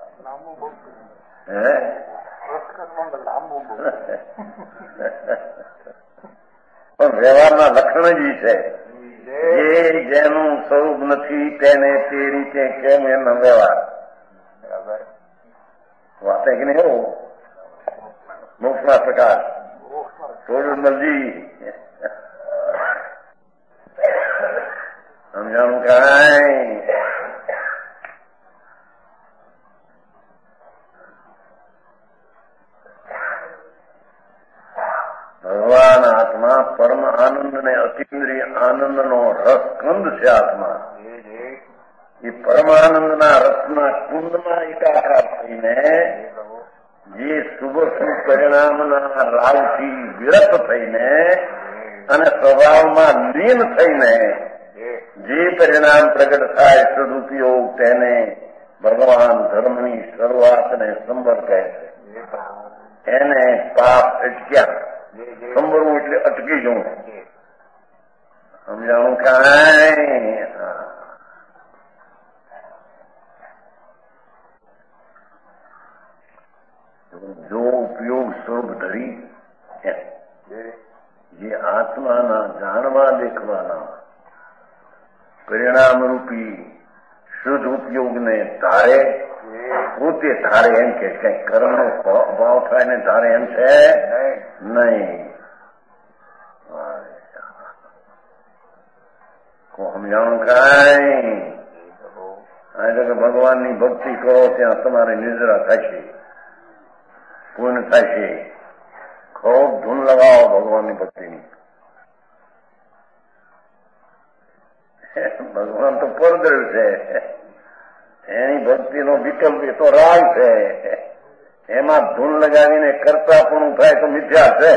પણ વ્યવહારના લક્ષણ જ છે જે જેનું સ્વરૂપ નથી તેને તે રીતે કેમ એનો વ્યવહાર. બરાબર. વાત કે નહીં? એવું મોક્ષના પ્રકાશ થોડું નજી પરમ આનંદ ને અતિન્દ્રિય આનંદનો રસ કંદ છે આત્મા. એ પરમાનંદના રસના કુંડમાં એકાકાર થઈને જે શુભ શુભ પરિણામના રાગથી વિરત થઈને અને સ્વભાવમાં લીન થઈને જે પરિણામ પ્રગટ થાય સદુપયોગ તેને ભગવાન ધર્મની શરૂઆતને સંબર કહે છે. એને પાપ અટક્યા. સંભળવું એટલે અટકી જવું. સમજાણું કાંઈ? જો ઉપયોગ સ્વરૂપ ધરી જે આત્માના જાણવા દેખવાના પરિણામરૂપી શુદ્ધ ઉપયોગને ધારે, પોતે ધારે એમ કે કઈ કર્મનો ભાવ થાય ને ધારે એમ છે નહીં. સમજાણું કાંઈ? એટલે કે ભગવાનની ભક્તિ કરો ત્યાં તમારે નિદ્રા થશે, પૂર્ણ થશે. ખૂબ ધૂન લગાવો ભગવાનની ભક્તિની. ભગવાન તો પરદ્રવ છે, એની ભક્તિનો વિકલ્પ એ તો રાગ છે. એમાં ધૂન લગાવીને કરતા પણ થાય તો મિથ્યા છે.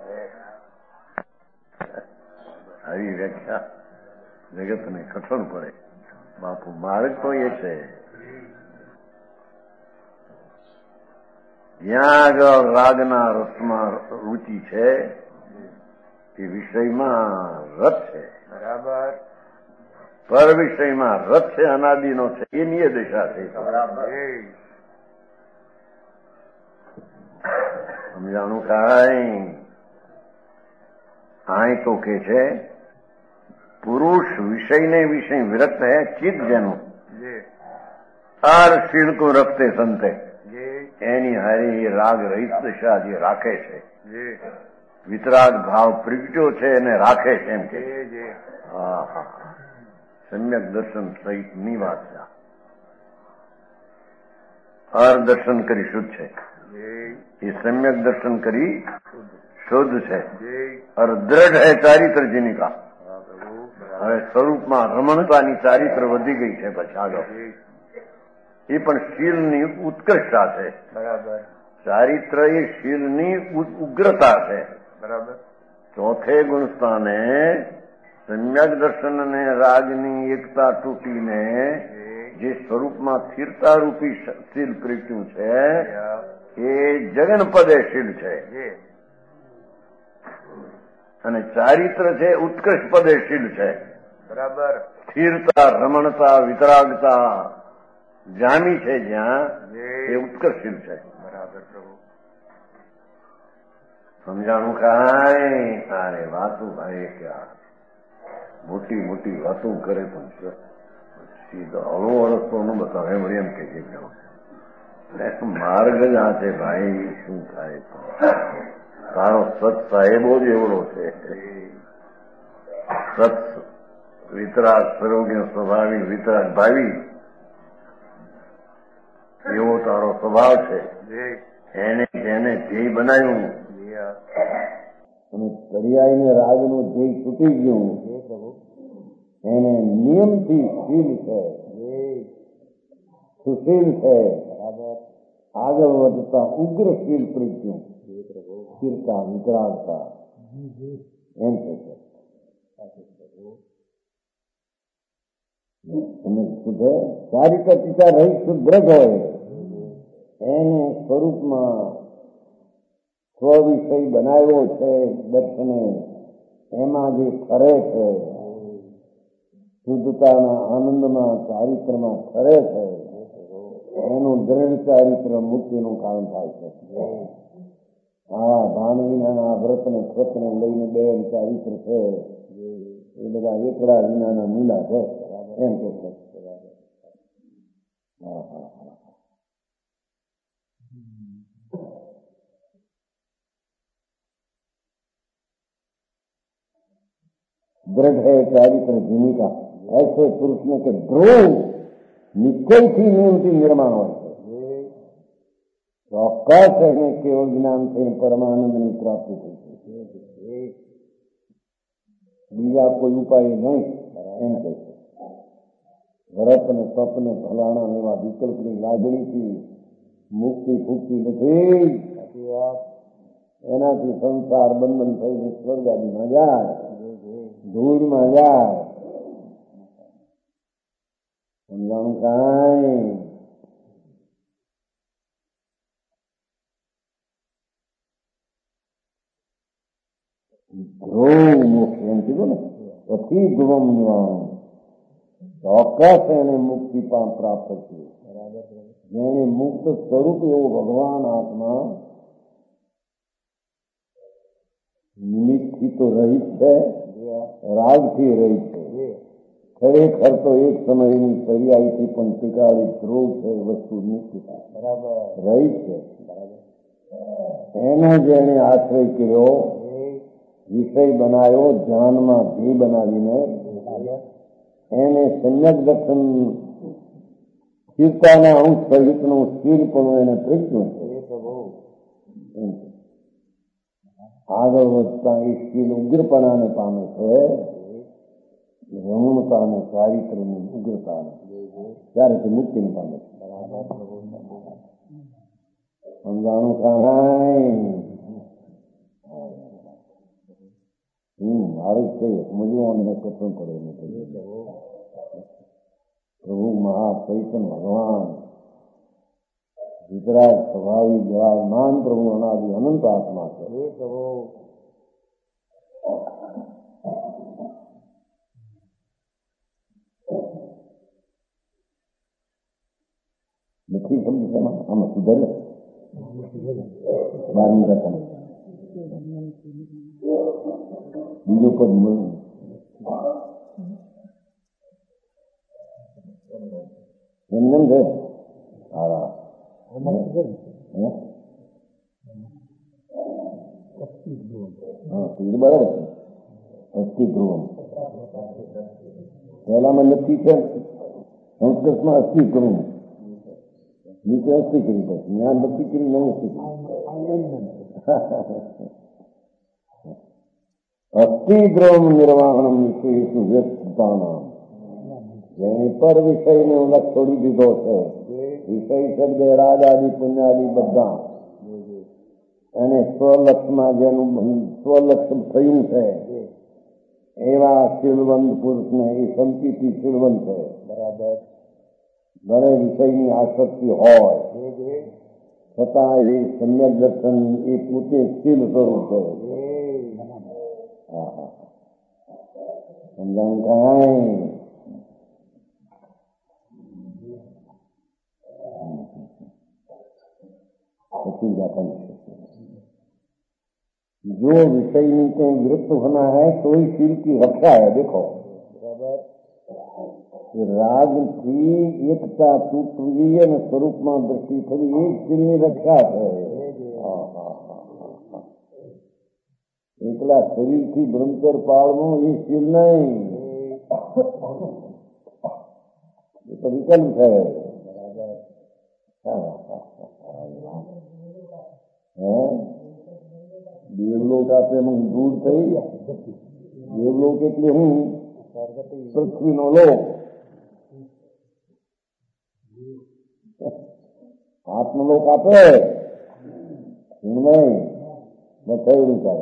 આવી વ્યાખ્યા જગતને કઠણ પડે. બાપુ માર્ગ તો એ છે જ્યાં આગળ રાગના રસમાં રૂચિ છે એ વિષયમાં રસ છે. બરાબર. પર વિષયમાં રસ છે, અનાદિનો છે, એ નિય દિશા છે. સમજાણું કાંઈ? આય તો કે છે પુરુષ વિષયને વિષય વિરક્ત હૈ ચિત્ત જેનું આર શીલ કો રખતે સંતે એની હારી રાગ રહિત દશા જે રાખે છે, વિતરાગ ભાવ પ્રગટ્યો છે એને રાખે છે એમ કે. હા હા, સમ્યક દર્શન સહિતની વાત છે. અર દર્શન કરી શુદ્ધ છે, એ સમ્યક દર્શન કરી શુદ્ધ છે. અર દ્રઢ હૈ ચારિત્ર જીનિકા. હવે સ્વરૂપમાં રમણતાની ચારિત્ર વધી ગઈ છે. પછી આગળ એ પણ શીલની ઉત્કૃષ્ટતા છે. બરાબર. ચારિત્ર એ શીલની ઉગ્રતા છે. બરાબર. ચોથે ગુણસ્થાને સમ્યક દર્શન અને રાગની એકતા તૂટીને જે સ્વરૂપમાં સ્થિરતા રૂપી શીલ પ્રગટ્યું છે એ જગનપદે શીલ છે. અને ચારિત્ર છે ઉત્કૃષ્ટ પદે શીલ છે. બરાબર. સ્થિરતા, રમણતા, વિતરાગતા જામી છે જ્યાં એ ઉત્કર્ષશીલ છે. બરાબર પ્રભુ. સમજાણું કાંઈ? અરે વાતો ભાઈ ક્યાં મોટી મોટી વાતો કરે પણ સીધો હળવો રસ્તો ન બતાવે વળી એમ કે માર્ગ જ આ છે ભાઈ. શું થાય? તારો સત સાહેબો જ એવડો છે. સત વિતરાગ સરોગ્ય સ્વભાવી વિતરાગ ભાવી એવો તારો સ્વભાવ છે. એને જેને ધ્યેય બનાવ્યું અને પર્યાયને રાગનું ધ્યેય તૂટી ગયું એને નિયમથી શીલ છે, સુશીલ છે. આગળ વધતા ઉગ્ર શીલ પ્રજ્ઞું, સ્થિરતા, વિતરાગતા એમ છે. તમે શુદ્ધ ચારિત્ર પિતા રહી શુદ્ધ હોય એને સ્વરૂપમાં સ્વવિષય બનાવ્યો છે. દર્શને એમાં જે ફરે છે, શુદ્ધતાના આનંદમાં ચારિત્રમાં ફરે છે, એનું દ્રઢ ચારિત્ર મુક્તિનું કારણ થાય છે. આ ભાન વિનાના વ્રતને સ્વતને લઈને બે ચારિત્ર છે એ બધા એકડા વિનાના મૂલા છે એમ કે છે. दृढ़ है चारित्र भूमिका ऐसे पुरुष में के ध्रुव निश्चय थी नियमથી નિર્માણ હોય છે. ચોક્કસ એને કેવળ જ્ઞાન થઈ પરમાનંદની પ્રાપ્તિ થઈ છે. બીજા કોઈ ઉપાય નહીં એમ કહે છે. વ્રત ને તપ ને ફલાણા એવા વિકલ્પની લાગણીથી મુક્તિ ફૂકતી નથી. એનાથી સંસાર બંધન થઈને સ્વર્ગાદીમાં જાય, ધૂળમાં જાય. સમજાણું કાંઈ? ધ્રુવ મોક્ષ એમ કીધું ને, પછી ધ્રુવમ નિવારણ. ચોક્કસ એને મુક્તિ પ્રાપ્ત છે. જેને મુક્ત સ્વરૂપ એવો ભગવાન આત્મા નિમિત્તથી તો રહિત છે, રાગથી રહિત છે. ખરેખર તો એક સમયની પર્યાયથી પણ ટીકાળી ધ્રુવ છે વસ્તુ નિશ્ચિત રહિત છે. એને જેને આશ્રય કર્યો, વિષય બનાવ્યો, ધ્યાનમાં ધ્યેય બનાવીને એને સમ્યક દર્શન સ્થિરતાના અંશ સહિતનું સ્થિરપણું એને પ્રજ્ઞું છે. આગળ વધતા એ સ્થિર ઉગ્રપણાને પામે છે, રમણતા અને ચારિત્ર્યની ઉગ્રતાને, ત્યારે તે મુક્તિને પામે છે. સમજાણું કાંઈ? મારે જ કહીએ સમજવાનું કઠણ પડે નથી. પ્રભુ મહાચૈતન ભગવાન વિતરાગ સ્વભાવી વિરાજમાન પ્રભુ અનાદિ અનંત આત્મા છે. નથી સમજી શેમાં આમાં સુધરે 12મી રકમ બીજું પદ મળ્યું. એમને છે હા બરાબર છે. અસ્થિ ધ્રુવમ પહેલામાં નક્કી છે, સંસ્કૃતમાં અસ્થિ ધ્રુવમ, નીચે અસ્થિ કરી પડે. જ્ઞાન નક્કી કરી નહીં અસ્થિ કરી. અસ્થિ ધ્રુવમ નિર્વાહણમ વિષયેષુ વ્યક્તાનામ. જેની પર વિષયને ઉલ્લેખ છોડી દીધો છે, વિષય શબ્દ રાગ આદિ પુણ્યાદિ બધા, અને સ્વલક્ષમાં જેનું સ્વલક્ષ થયું છે એવા શીલવંત પુરુષને એ સંતિથી શીલવંત છે. બરાબર. ઘરે વિષયની આસક્તિ હોય છતાં એ સમ્યક દર્શન એ પોતે શીલ સ્વરૂપ છે. સમજાણ કાંઈ? जो विषय में कहीं विरुद्ध होना है तो ही शील की रक्षा है. देखो राग की एकता तूटवी અને સ્વરૂપમાં દ્રષ્ટિ થવી એ શીલની રક્ષા છે. એકલા શરીરથી બ્રહ્મચર પાળવું એ શીલ નહીં, એ તો વિકલ્પ છે. દેવલોક આપે એમાં દૂર થઈ. દેવલોક એટલે હું પૃથ્વીનો લોક. આત્મલોક આપે નહીં થયેલું કરે.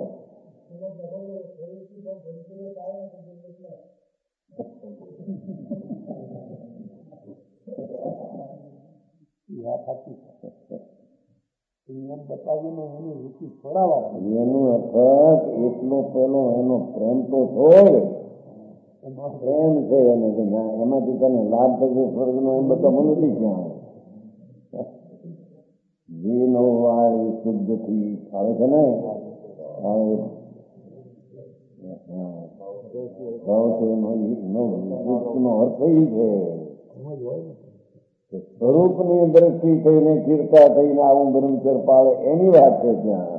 બતાવીને એની રૂચિ છોડાવવા, એનું અર્થ એટલો પેલો એનો પ્રેમ તો છોડ. પ્રેમ છે એને એમાંથી તને લાભ થશે સ્વર્ગનો, એમ બધા મને નથી ક્યાં. જે નવ વાર શુદ્ધથી આવે છે ને નો અર્થ એ છે સ્વરૂપની દ્રષ્ટિ થઈને ચીરતા થઈને આવું બ્રહ્મચર પાળે એની વાત છે.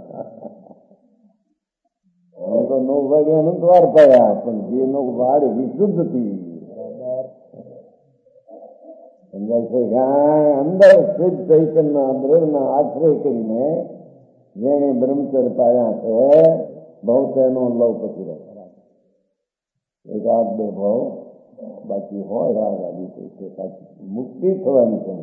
ત્યાં તો 9 વાગે અનંત વાર થયા, પણ જે 9 વાર વિશુદ્ધથી સમજાય છે. અંદર શુદ્ધ ચૈતન્યના દ્રવ્યના આશ્રય કરીને જેને બ્રહ્મચર પાયા છે બહુ તેનો લવ પછી રહે. એકાદ બે ભાવ બાકી હોય રાગ આદિ મુક્તિ થવાની છે.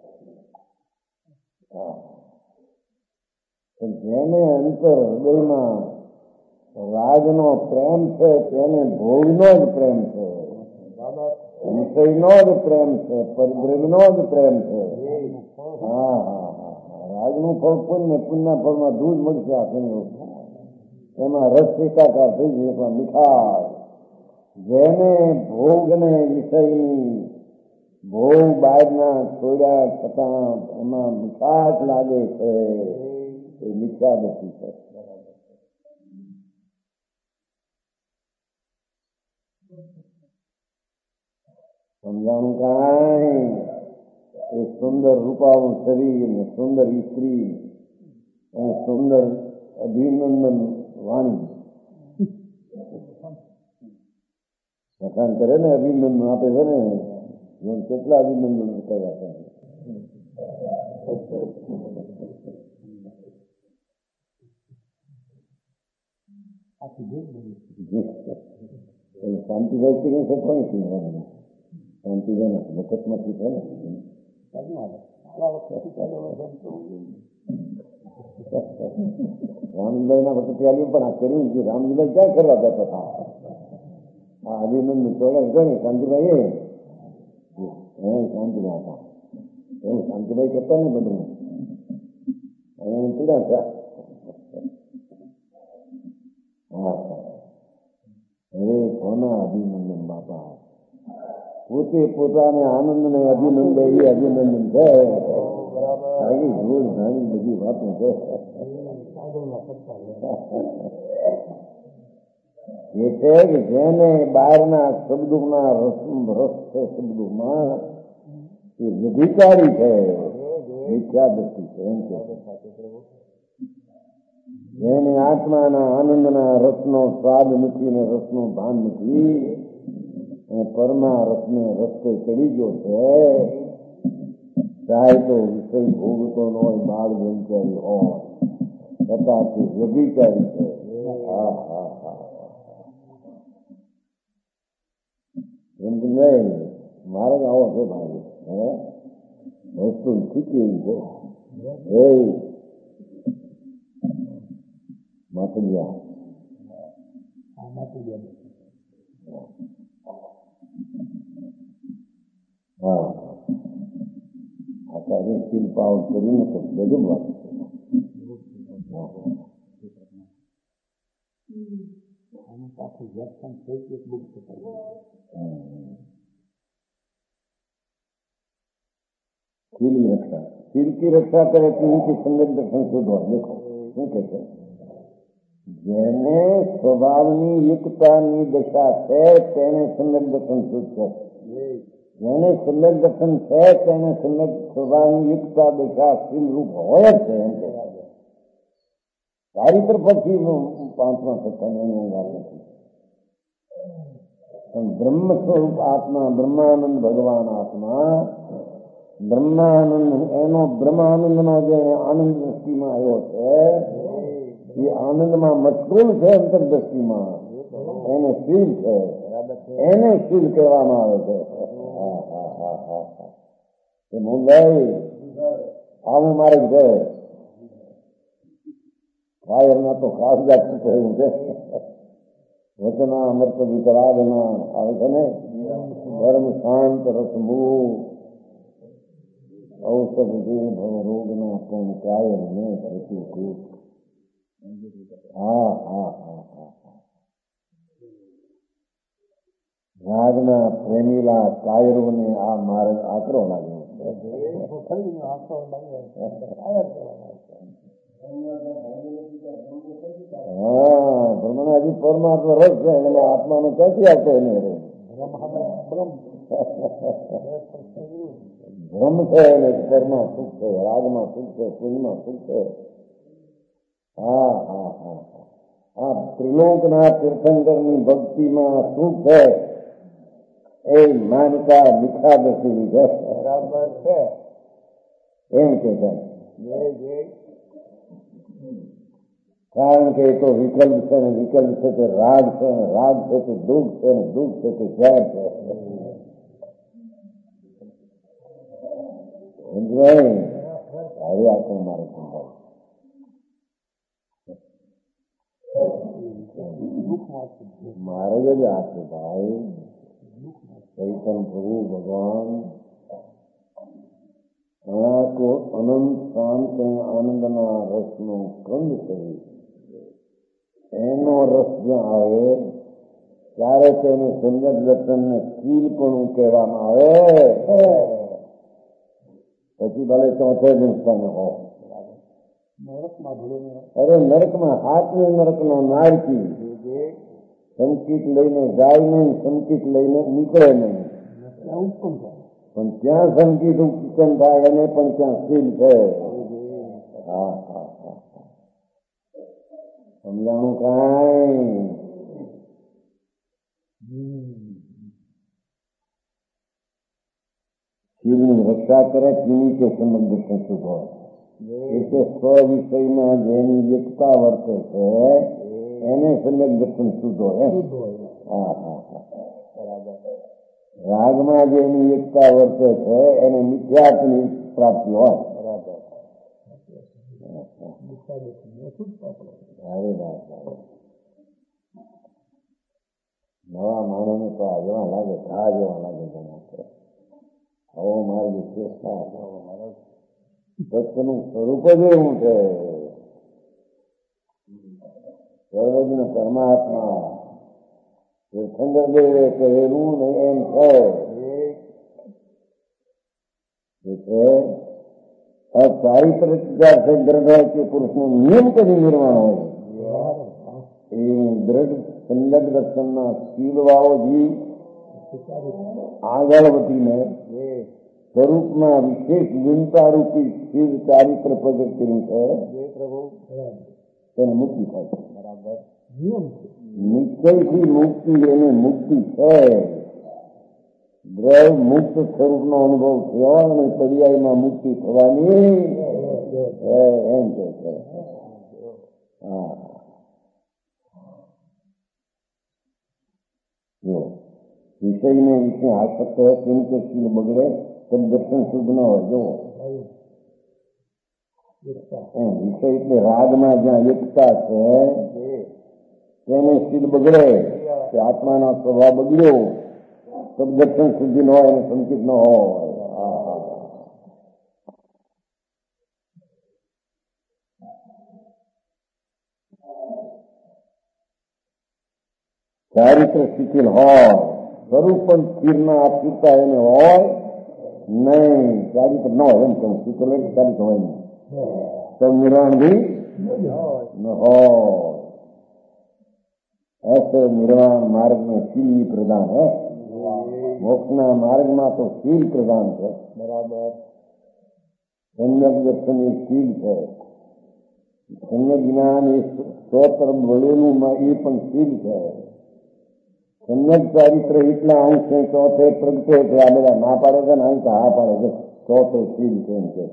જેને અંતર હૃદયમાં રાગનો પ્રેમ છે તેને ભોગનો જ પ્રેમ છે, વિષયનો જ પ્રેમ છે, પરબ્રહ્મનો જ પ્રેમ છે. હા હા હા, રાજનું ફળ પુણ્ય, પુણ્યના ફળમાં દૂધ મળશે. આપણને એમાં રસ એકાકાર થઈ જાય, એમાં મીઠાશ. જેને ભોગને વિષયની ભોગ બહારના છોડ્યા છતાં એમાં મીઠાશ લાગે છે, એ મિથ્યાદૃષ્ટિ છે. સમજાણું કાંઈ? એ સુંદર રૂપાળું શરીર ને સુંદર સ્ત્રી અને સુંદર અભિનંદન વાણી વખાણ કરે ને, અભિનંદન આપે છે ને, કેટલા અભિનંદન કર્યા છે. શાંતિભાઈ કે છે કોણ છે? શાંતિભાઈ વખતમાંથી છે ને રામજીભાઈ ના વખત આવ્યું પણ આ કર્યું કે રામજીભાઈ ક્યાં કરવા જતા હતા? આ અભિનંદન ચોગન કરે શાંતિભાઈ શાંતિભાઈ હતા એવું શાંતિભાઈ કરતા ને બધું પીડા છે. હા, અરે કોના અભિનંદન બાપા, પોતે પોતાને આનંદ ને અભિનંદન એ અભિનંદન છે. ઘણી બધી વાતો છે. એ છે કે જેને બહારના શબ્દોના રસ છે, શબ્દોમાં એ વ્યભિચારી છે, મિથ્યાદૃષ્ટિ છે. એમ કે જેને આત્માના આનંદના રસનો સ્વાદ નથી ને રસનો ભાન નથી, અને પરમા રસને રસ્તે ચડી ગયો છે, ચાહે તો વિષય ભોગતો ન હોય, બાળ બ્રહ્મચારી હોય, છતાં તે વ્યભિચારી છે. હા હા હા, એમ કે નહીં મારે આવો છે ભાઈ, વસ્તુ શીખી એવી છે. એ માતલિયા હા, આચાર્ય શીલ પાવન કરીને તો ગજબ વાત છે. शील की रक्षा, शील की रक्षा करे तो उनकी संगत दर्शन शुद्ध हो. देखो શું કે છે, જેને સ્વભાવની યુક્તાની દશા છે તેને સંગત દર્શન શુદ્ધ છે. જેને સંગત દર્શન છે તેને સંગત સ્વભાવની યુક્તા દશા શીલ રૂપ હોય જ છે. એમ કે ચારિત્ર પછી પાંચમા સત્તાની વાત નથી. પણ બ્રહ્મ સ્વરૂપ આત્મા, બ્રહ્માનંદ ભગવાન આત્મા, બ્રહ્માનંદ એનો બ્રહ્માનંદનો જે આનંદ દ્રષ્ટિમાં આવ્યો છે, એ આનંદમાં મશગુલ છે. અંતરદ્રષ્ટિમાં એને શીલ છે, એને શીલ કહેવામાં આવે છે. એ મુંબઈ આવું મારે છે કાયરના તો ખાસ જાતું થયું છે. વચના અમૃત વિતરાગના આવે છે ને, ધર્મ શાંત રસમૂ ઔષધ જે ભવ રોગના પણ કાયરને પ્રતિકૂળ. હા હા હા હા, રાગના પ્રેમીલા કાયરોને આ માર્ગ આકરો લાગ્યો છે. હા, બ્રહ્મના હજી પરમાત્મા રસ છે, એને આત્માનો ક્યાંથી આવતો એને ભ્રમ છે. એને કર્મમાં સુખ છે, રાગમાં સુખ છે, પુણ્યમાં સુખ છે. હા હા હા હા, આ ત્રિલોકના તીર્થંકરની ભક્તિમાં સુખ છે. એ માનતા મિથ્યાદૃષ્ટિ છે. બરાબર છે એમ કે કારણ કે એ તો વિકલ્પ છે ને વિકલ્પ છે તે રાગ છે ને રાગ છે તે દુઃખ છે ને દુઃખ છે તે ઝેર છે. સારી આખો મારે સંભાળ માર્ગ જ આપે ભાઈ. ચૈતન્ય પ્રભુ ભગવાન આકો અનંત શાંત આનંદના રસનો કંદ કરી એનો રસ જ્યાં આવે ત્યારે તેને સમ્યક દર્શનને શીલપણું કહેવામાં આવે. પછી ભલે ચોથે દિવસને હો અરે નરકમાં હાથની નરકનો નારકી સંકિત લઈને જાય નહીં, સંકિત લઈને નીકળે નહીં, પણ ત્યાં સંકિત ઉત્પન્ન થાય એને પણ ત્યાં શીલ છે. હા હા હા સમજાણું કાંઈ? શીલની રક્ષા કરે તેની કે સંબંધ દર્શન શુભ હોય. એટલે સ્વ વિષયમાં જેની એકતા વર્તે છે એને સમ્યક દર્શન શુદ્ધ હોય. હા હા હા બરાબર. રાગમાં જેની એકતા વર્તે છે એને મિથ્યાત્વની પ્રાપ્તિ હોય. બરાબર. નવા માણસને તો આ જેવા લાગે ઘા જેવા લાગે છે. આવો માર્ગ શ્રેષ્ઠ સત્યનું સ્વરૂપ જ એવું છે. સર્વજ્ઞ પરમાત્મા તીર્થંકરદેવે કહેલું ને એમ છે ચારિત્રિક વિચાર છે દ્રઢ કે પુરુષનો નિયમ કદી નિર્માણ હોય એ દ્રઢ સંલગ્ન દર્શનના શીલવાઓજી આગળ વધીને સ્વરૂપમાં વિશેષ લીનતારૂપી શીલ ચારિત્ર પ્રગટ કર્યું છે. તેને મુક્તિ થાય છે. બરાબર. નિશ્ચયથી મુક્તિ એને મુક્તિ છે. દ્રવ મુક્ત સ્વરૂપનો અનુભવ થયો અને પર્યાયમાં મુક્તિ થવાની એમ કે છે. હા જો વિષયને વિશે આસક્ત હોય કેમ કે શીલ બગડે તો દર્શન શુદ્ધ ન હોય. જો વિષય એટલે રાગમાં જ્યાં એકતા છે તેને શીલ બગડે કે આત્માનો સ્વભાવ બગડ્યો તો દર્શન શુદ્ધિ ન હોય અને સંકિત ન હોય. ચારિત્ર શિથિલ હોય સ્વરૂપ પણ સ્થિરના આપતા એને હોય નહીં. ચારિત્ર ન હોય એમ કહું શીતલ ચારિત્ર હોય નહીં તો નિર્વાણ ભી ન હોય. ऐसे निर्वाण मार्ग में शील प्रदान है. मोक्षના માર્ગમાં તો શીલ પ્રદાન છે. બરાબર. સમ્યક દર્શન એ શીલ છે. સમ્યક જ્ઞાન એ સ્વતરફ વળેલું એ પણ શીલ છે. સમ્યક ચારિત્ર એટલા અંશ છે ચોથે પ્રગટે છે. આ બધા ના પાડે છે ને અંશ હા પાડે છે. ચોથે શીલ કેમ છે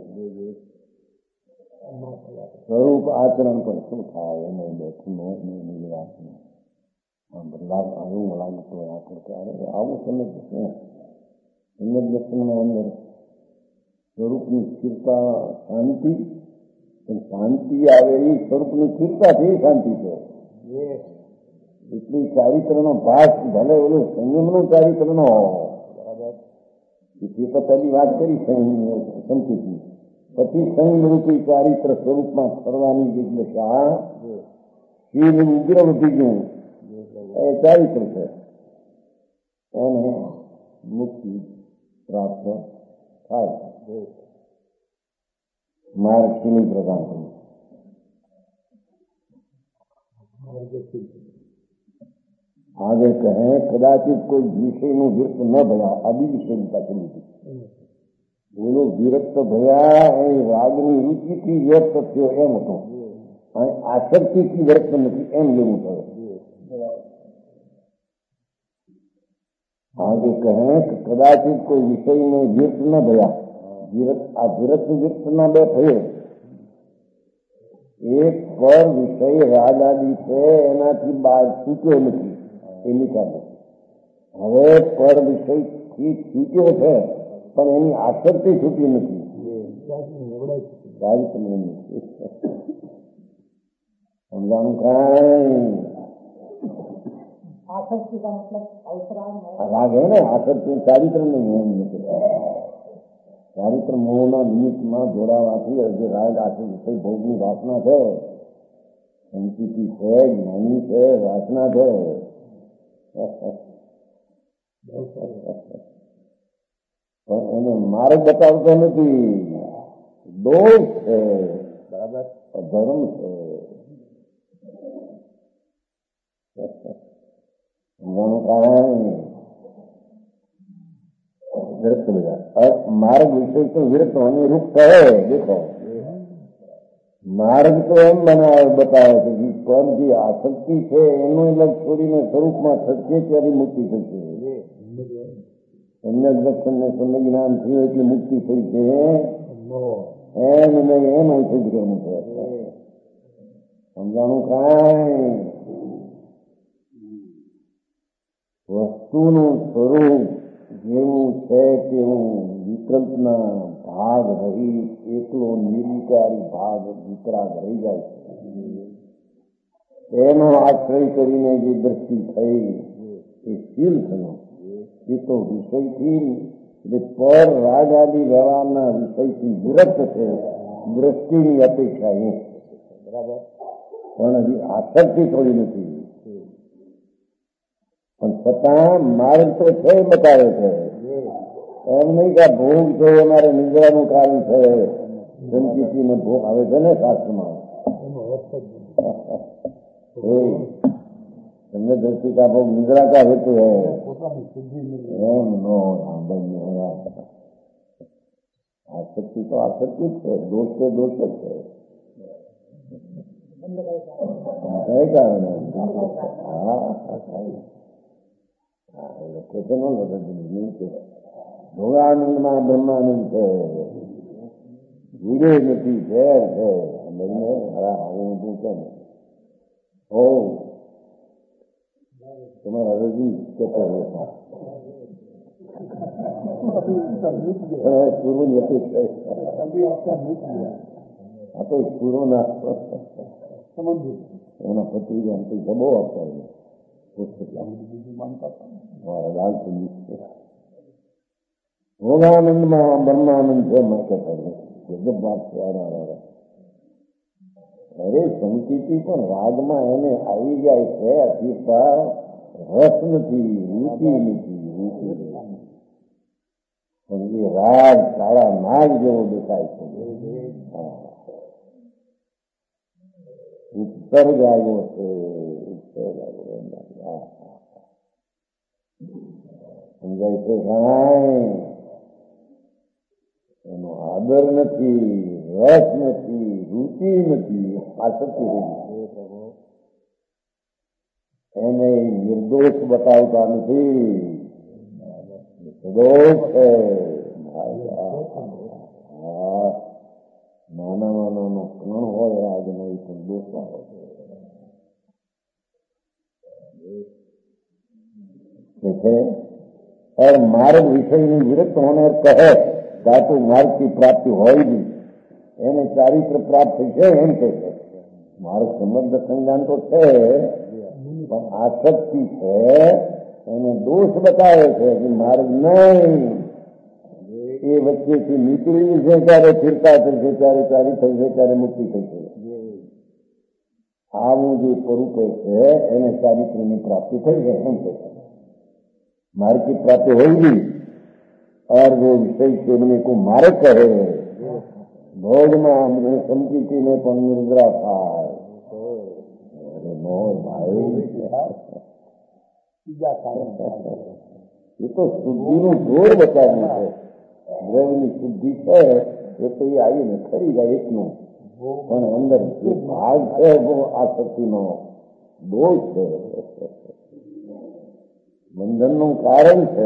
સ્વરૂપ આચરણ પણ શું થાય એને બેઠું વાત બદલાવ આવું લાગતું હોય આપણે આવું સમ્યક દર્શનની અંદર સ્વરૂપની સ્થિરતા શાંતિ પણ શાંતિ આવેલી સ્વરૂપની સ્થિરતાથી શાંતિ છે. એટલી ચારિત્રનો ભાગ ભલે ઓલું સંયમનું ચારિત્ર નો બરાબર એ તો પહેલી વાત કરી સંકિતની પછી સંયમ રૂપી ચારિત્ર સ્વરૂપમાં ફરવાની જે દશા શીલ ઉગ્ર વધી ગયું એ ચારિત્ર છે એને મુક્તિ પ્રાપ્ત થાય. માર્ગ શીલ પ્રદાન કર્યું. आगे कहें कदाचित कोई विषय में विरक्त न भया अभी विषयता चली थी बोलो विरक्त भया रागनी रुचि થી વ્યક્ત થયો એમ હતો અને આસક્તિથી વ્યક્ત નથી એમ લેવું થયું. आगे कहें कदाचित कोई विषय में विरक्त न भया આ વિરक्त વિરક્ત ના બે થયે એક પર વિષય રાગ આદિ છે એનાથી બહાર છૂટ્યો નથી એની કારણે. હવે પર વિષયથી છૂટ્યો છે પણ એની આસક્તિ છૂટી નથી. સમજાણું કાંઈ आसक्ति का मतलब अवसरान राग है ना. आसक्ति चारित्र में मोह નથી. ચારિત્ર મોહના નિમિત્તમાં જોડાવાથી જે રાગ આસક્તિ વિષય ભોગની વાસના છે, સંસ્કૃતિ છે, જ્ઞાની છે, વાસના છે, પણ એને માર્ગ બતાવતો નથી. દોષ છે, બરાબર, ધર્મ છે. विरक्त मिला और मार्ग विषय तो विरक्त होने रुक है. देखो मार्ग तो एम बनावे बतावे છે કે પર જે આસક્તિ છે એનું લગ છોડીને સ્વરૂપમાં થશે ત્યારે મુક્તિ થશે. સમ્યક દર્શન ને સમ્યક જ્ઞાન થયું એટલે મુક્તિ થઈ છે એમ નહીં, એમ થઈ ગયું છે. સમજાણું કાંઈ વસ્તુનું સ્વરૂપ જેવું છે તેવું વિકલ્પના ભાગ રહી એકલો નિર્વિકારી ભાગ વિતરાગ રહી જાય છે. એનો આશ્રય કરીને જે દ્રષ્ટિ થઈ એ શીલ થયો. એ તો વિષયથી પર રાગ આદિ વ્યવહારના વિષયથી વિરક્ત છે. દ્રષ્ટિની અપેક્ષા એ બરાબર, પણ હજી આસક્તિ થોડી નથી. પણ છતાં માર્ગ તો છે બતાવે છે. એમ નહીં કે ભોગ છે અમારે નિદ્રાનું કારણ છે. સંકિતિને ભોગ આવે છે ને શાસ્ત્રમાં. તમને દ્રષ્ટિ કા ભોગ નિદ્રા કા હેતુ હૈ એમ નો આસક્તિ તો આસક્તિ જ છે. દોષ છે દોષ જ છે. કઈ કારણે લખે છે નો લખે ભોગાનંદમાં બ્રહ્માનંદ છે. વિડે નથી, ઝેર છે. બંને આવું ઊંધું છે ને. હો તમારા રજી કેતા રહેતા પૂર્વની અપેક્ષા આ તો પૂર્વના એના પત્રિકા પૈસા બહુ આપતા હોય. ભોગાનંદમાં બ્રહ્માનંદ છે માટે જગત વાત છે. અરે સંકિતિ પણ રાગમાં એને આવી જાય છે. અતિશા રસ નથી, રૂચિ નથી. પણ એ રાગ કાળા નાગ જેવો દેખાય છે. ઉત્સર્ગ આવ્યો છે. સમજાય છે કાંઈ? એનો આદર નથી, રસ નથી, રૂચિ નથી, આસક્તિ રહી. એને નિર્દોષ બતાવતા નથી. દોષ છે. નાનામાં નાનો કણ હોય આજનો એ પણ દોષમાં હોય. और मार्ग विषय में विरक्त होने कहे धातु मार्ग की प्राप्ति होगी એને ચારિત્ર પ્રાપ્ત છે એમ કે છે. માર્ગ સંબંધ સંજ્ઞાન તો છે પણ આસક્તિ છે એને દોષ બતાવે છે કે માર્ગ નહીં. એ વચ્ચેથી નીકળી છે ત્યારે ફિરતા થશે, ત્યારે ચારી થશે, ત્યારે મુક્તિ થશે. આવું જે સ્વરૂપે છે એને ચારિત્રની પ્રાપ્તિ થઈ છે એમ કે છે. मार्ग की प्राप्ति होगी और वो विषय सेवने को मार्ग कहे. भोग में हमने संकीर्ति में पण निद्रा થાય. अरे नो भाई ये तो શુદ્ધિનું જોર બતાવ્યું છે. દ્રવ્યની શુદ્ધિ છે એ તો એ આવીને ખરી જાય એકનું. પણ અંદર જે ભાગ છે वो આસક્તિનો દોષ છે. બંધનનું કારણ છે.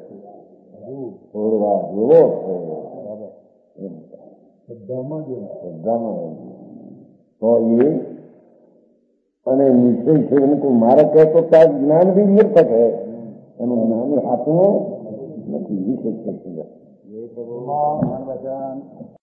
છોડવા જેવો છે. શ્રદ્ધામાં તો એ અને નિશ્ચય છે એનું મારે કહેતો ત્યાં જ્ઞાન બી નિરર્થક હે એનું જ્ઞાન હાથમાં નથી વિશેષ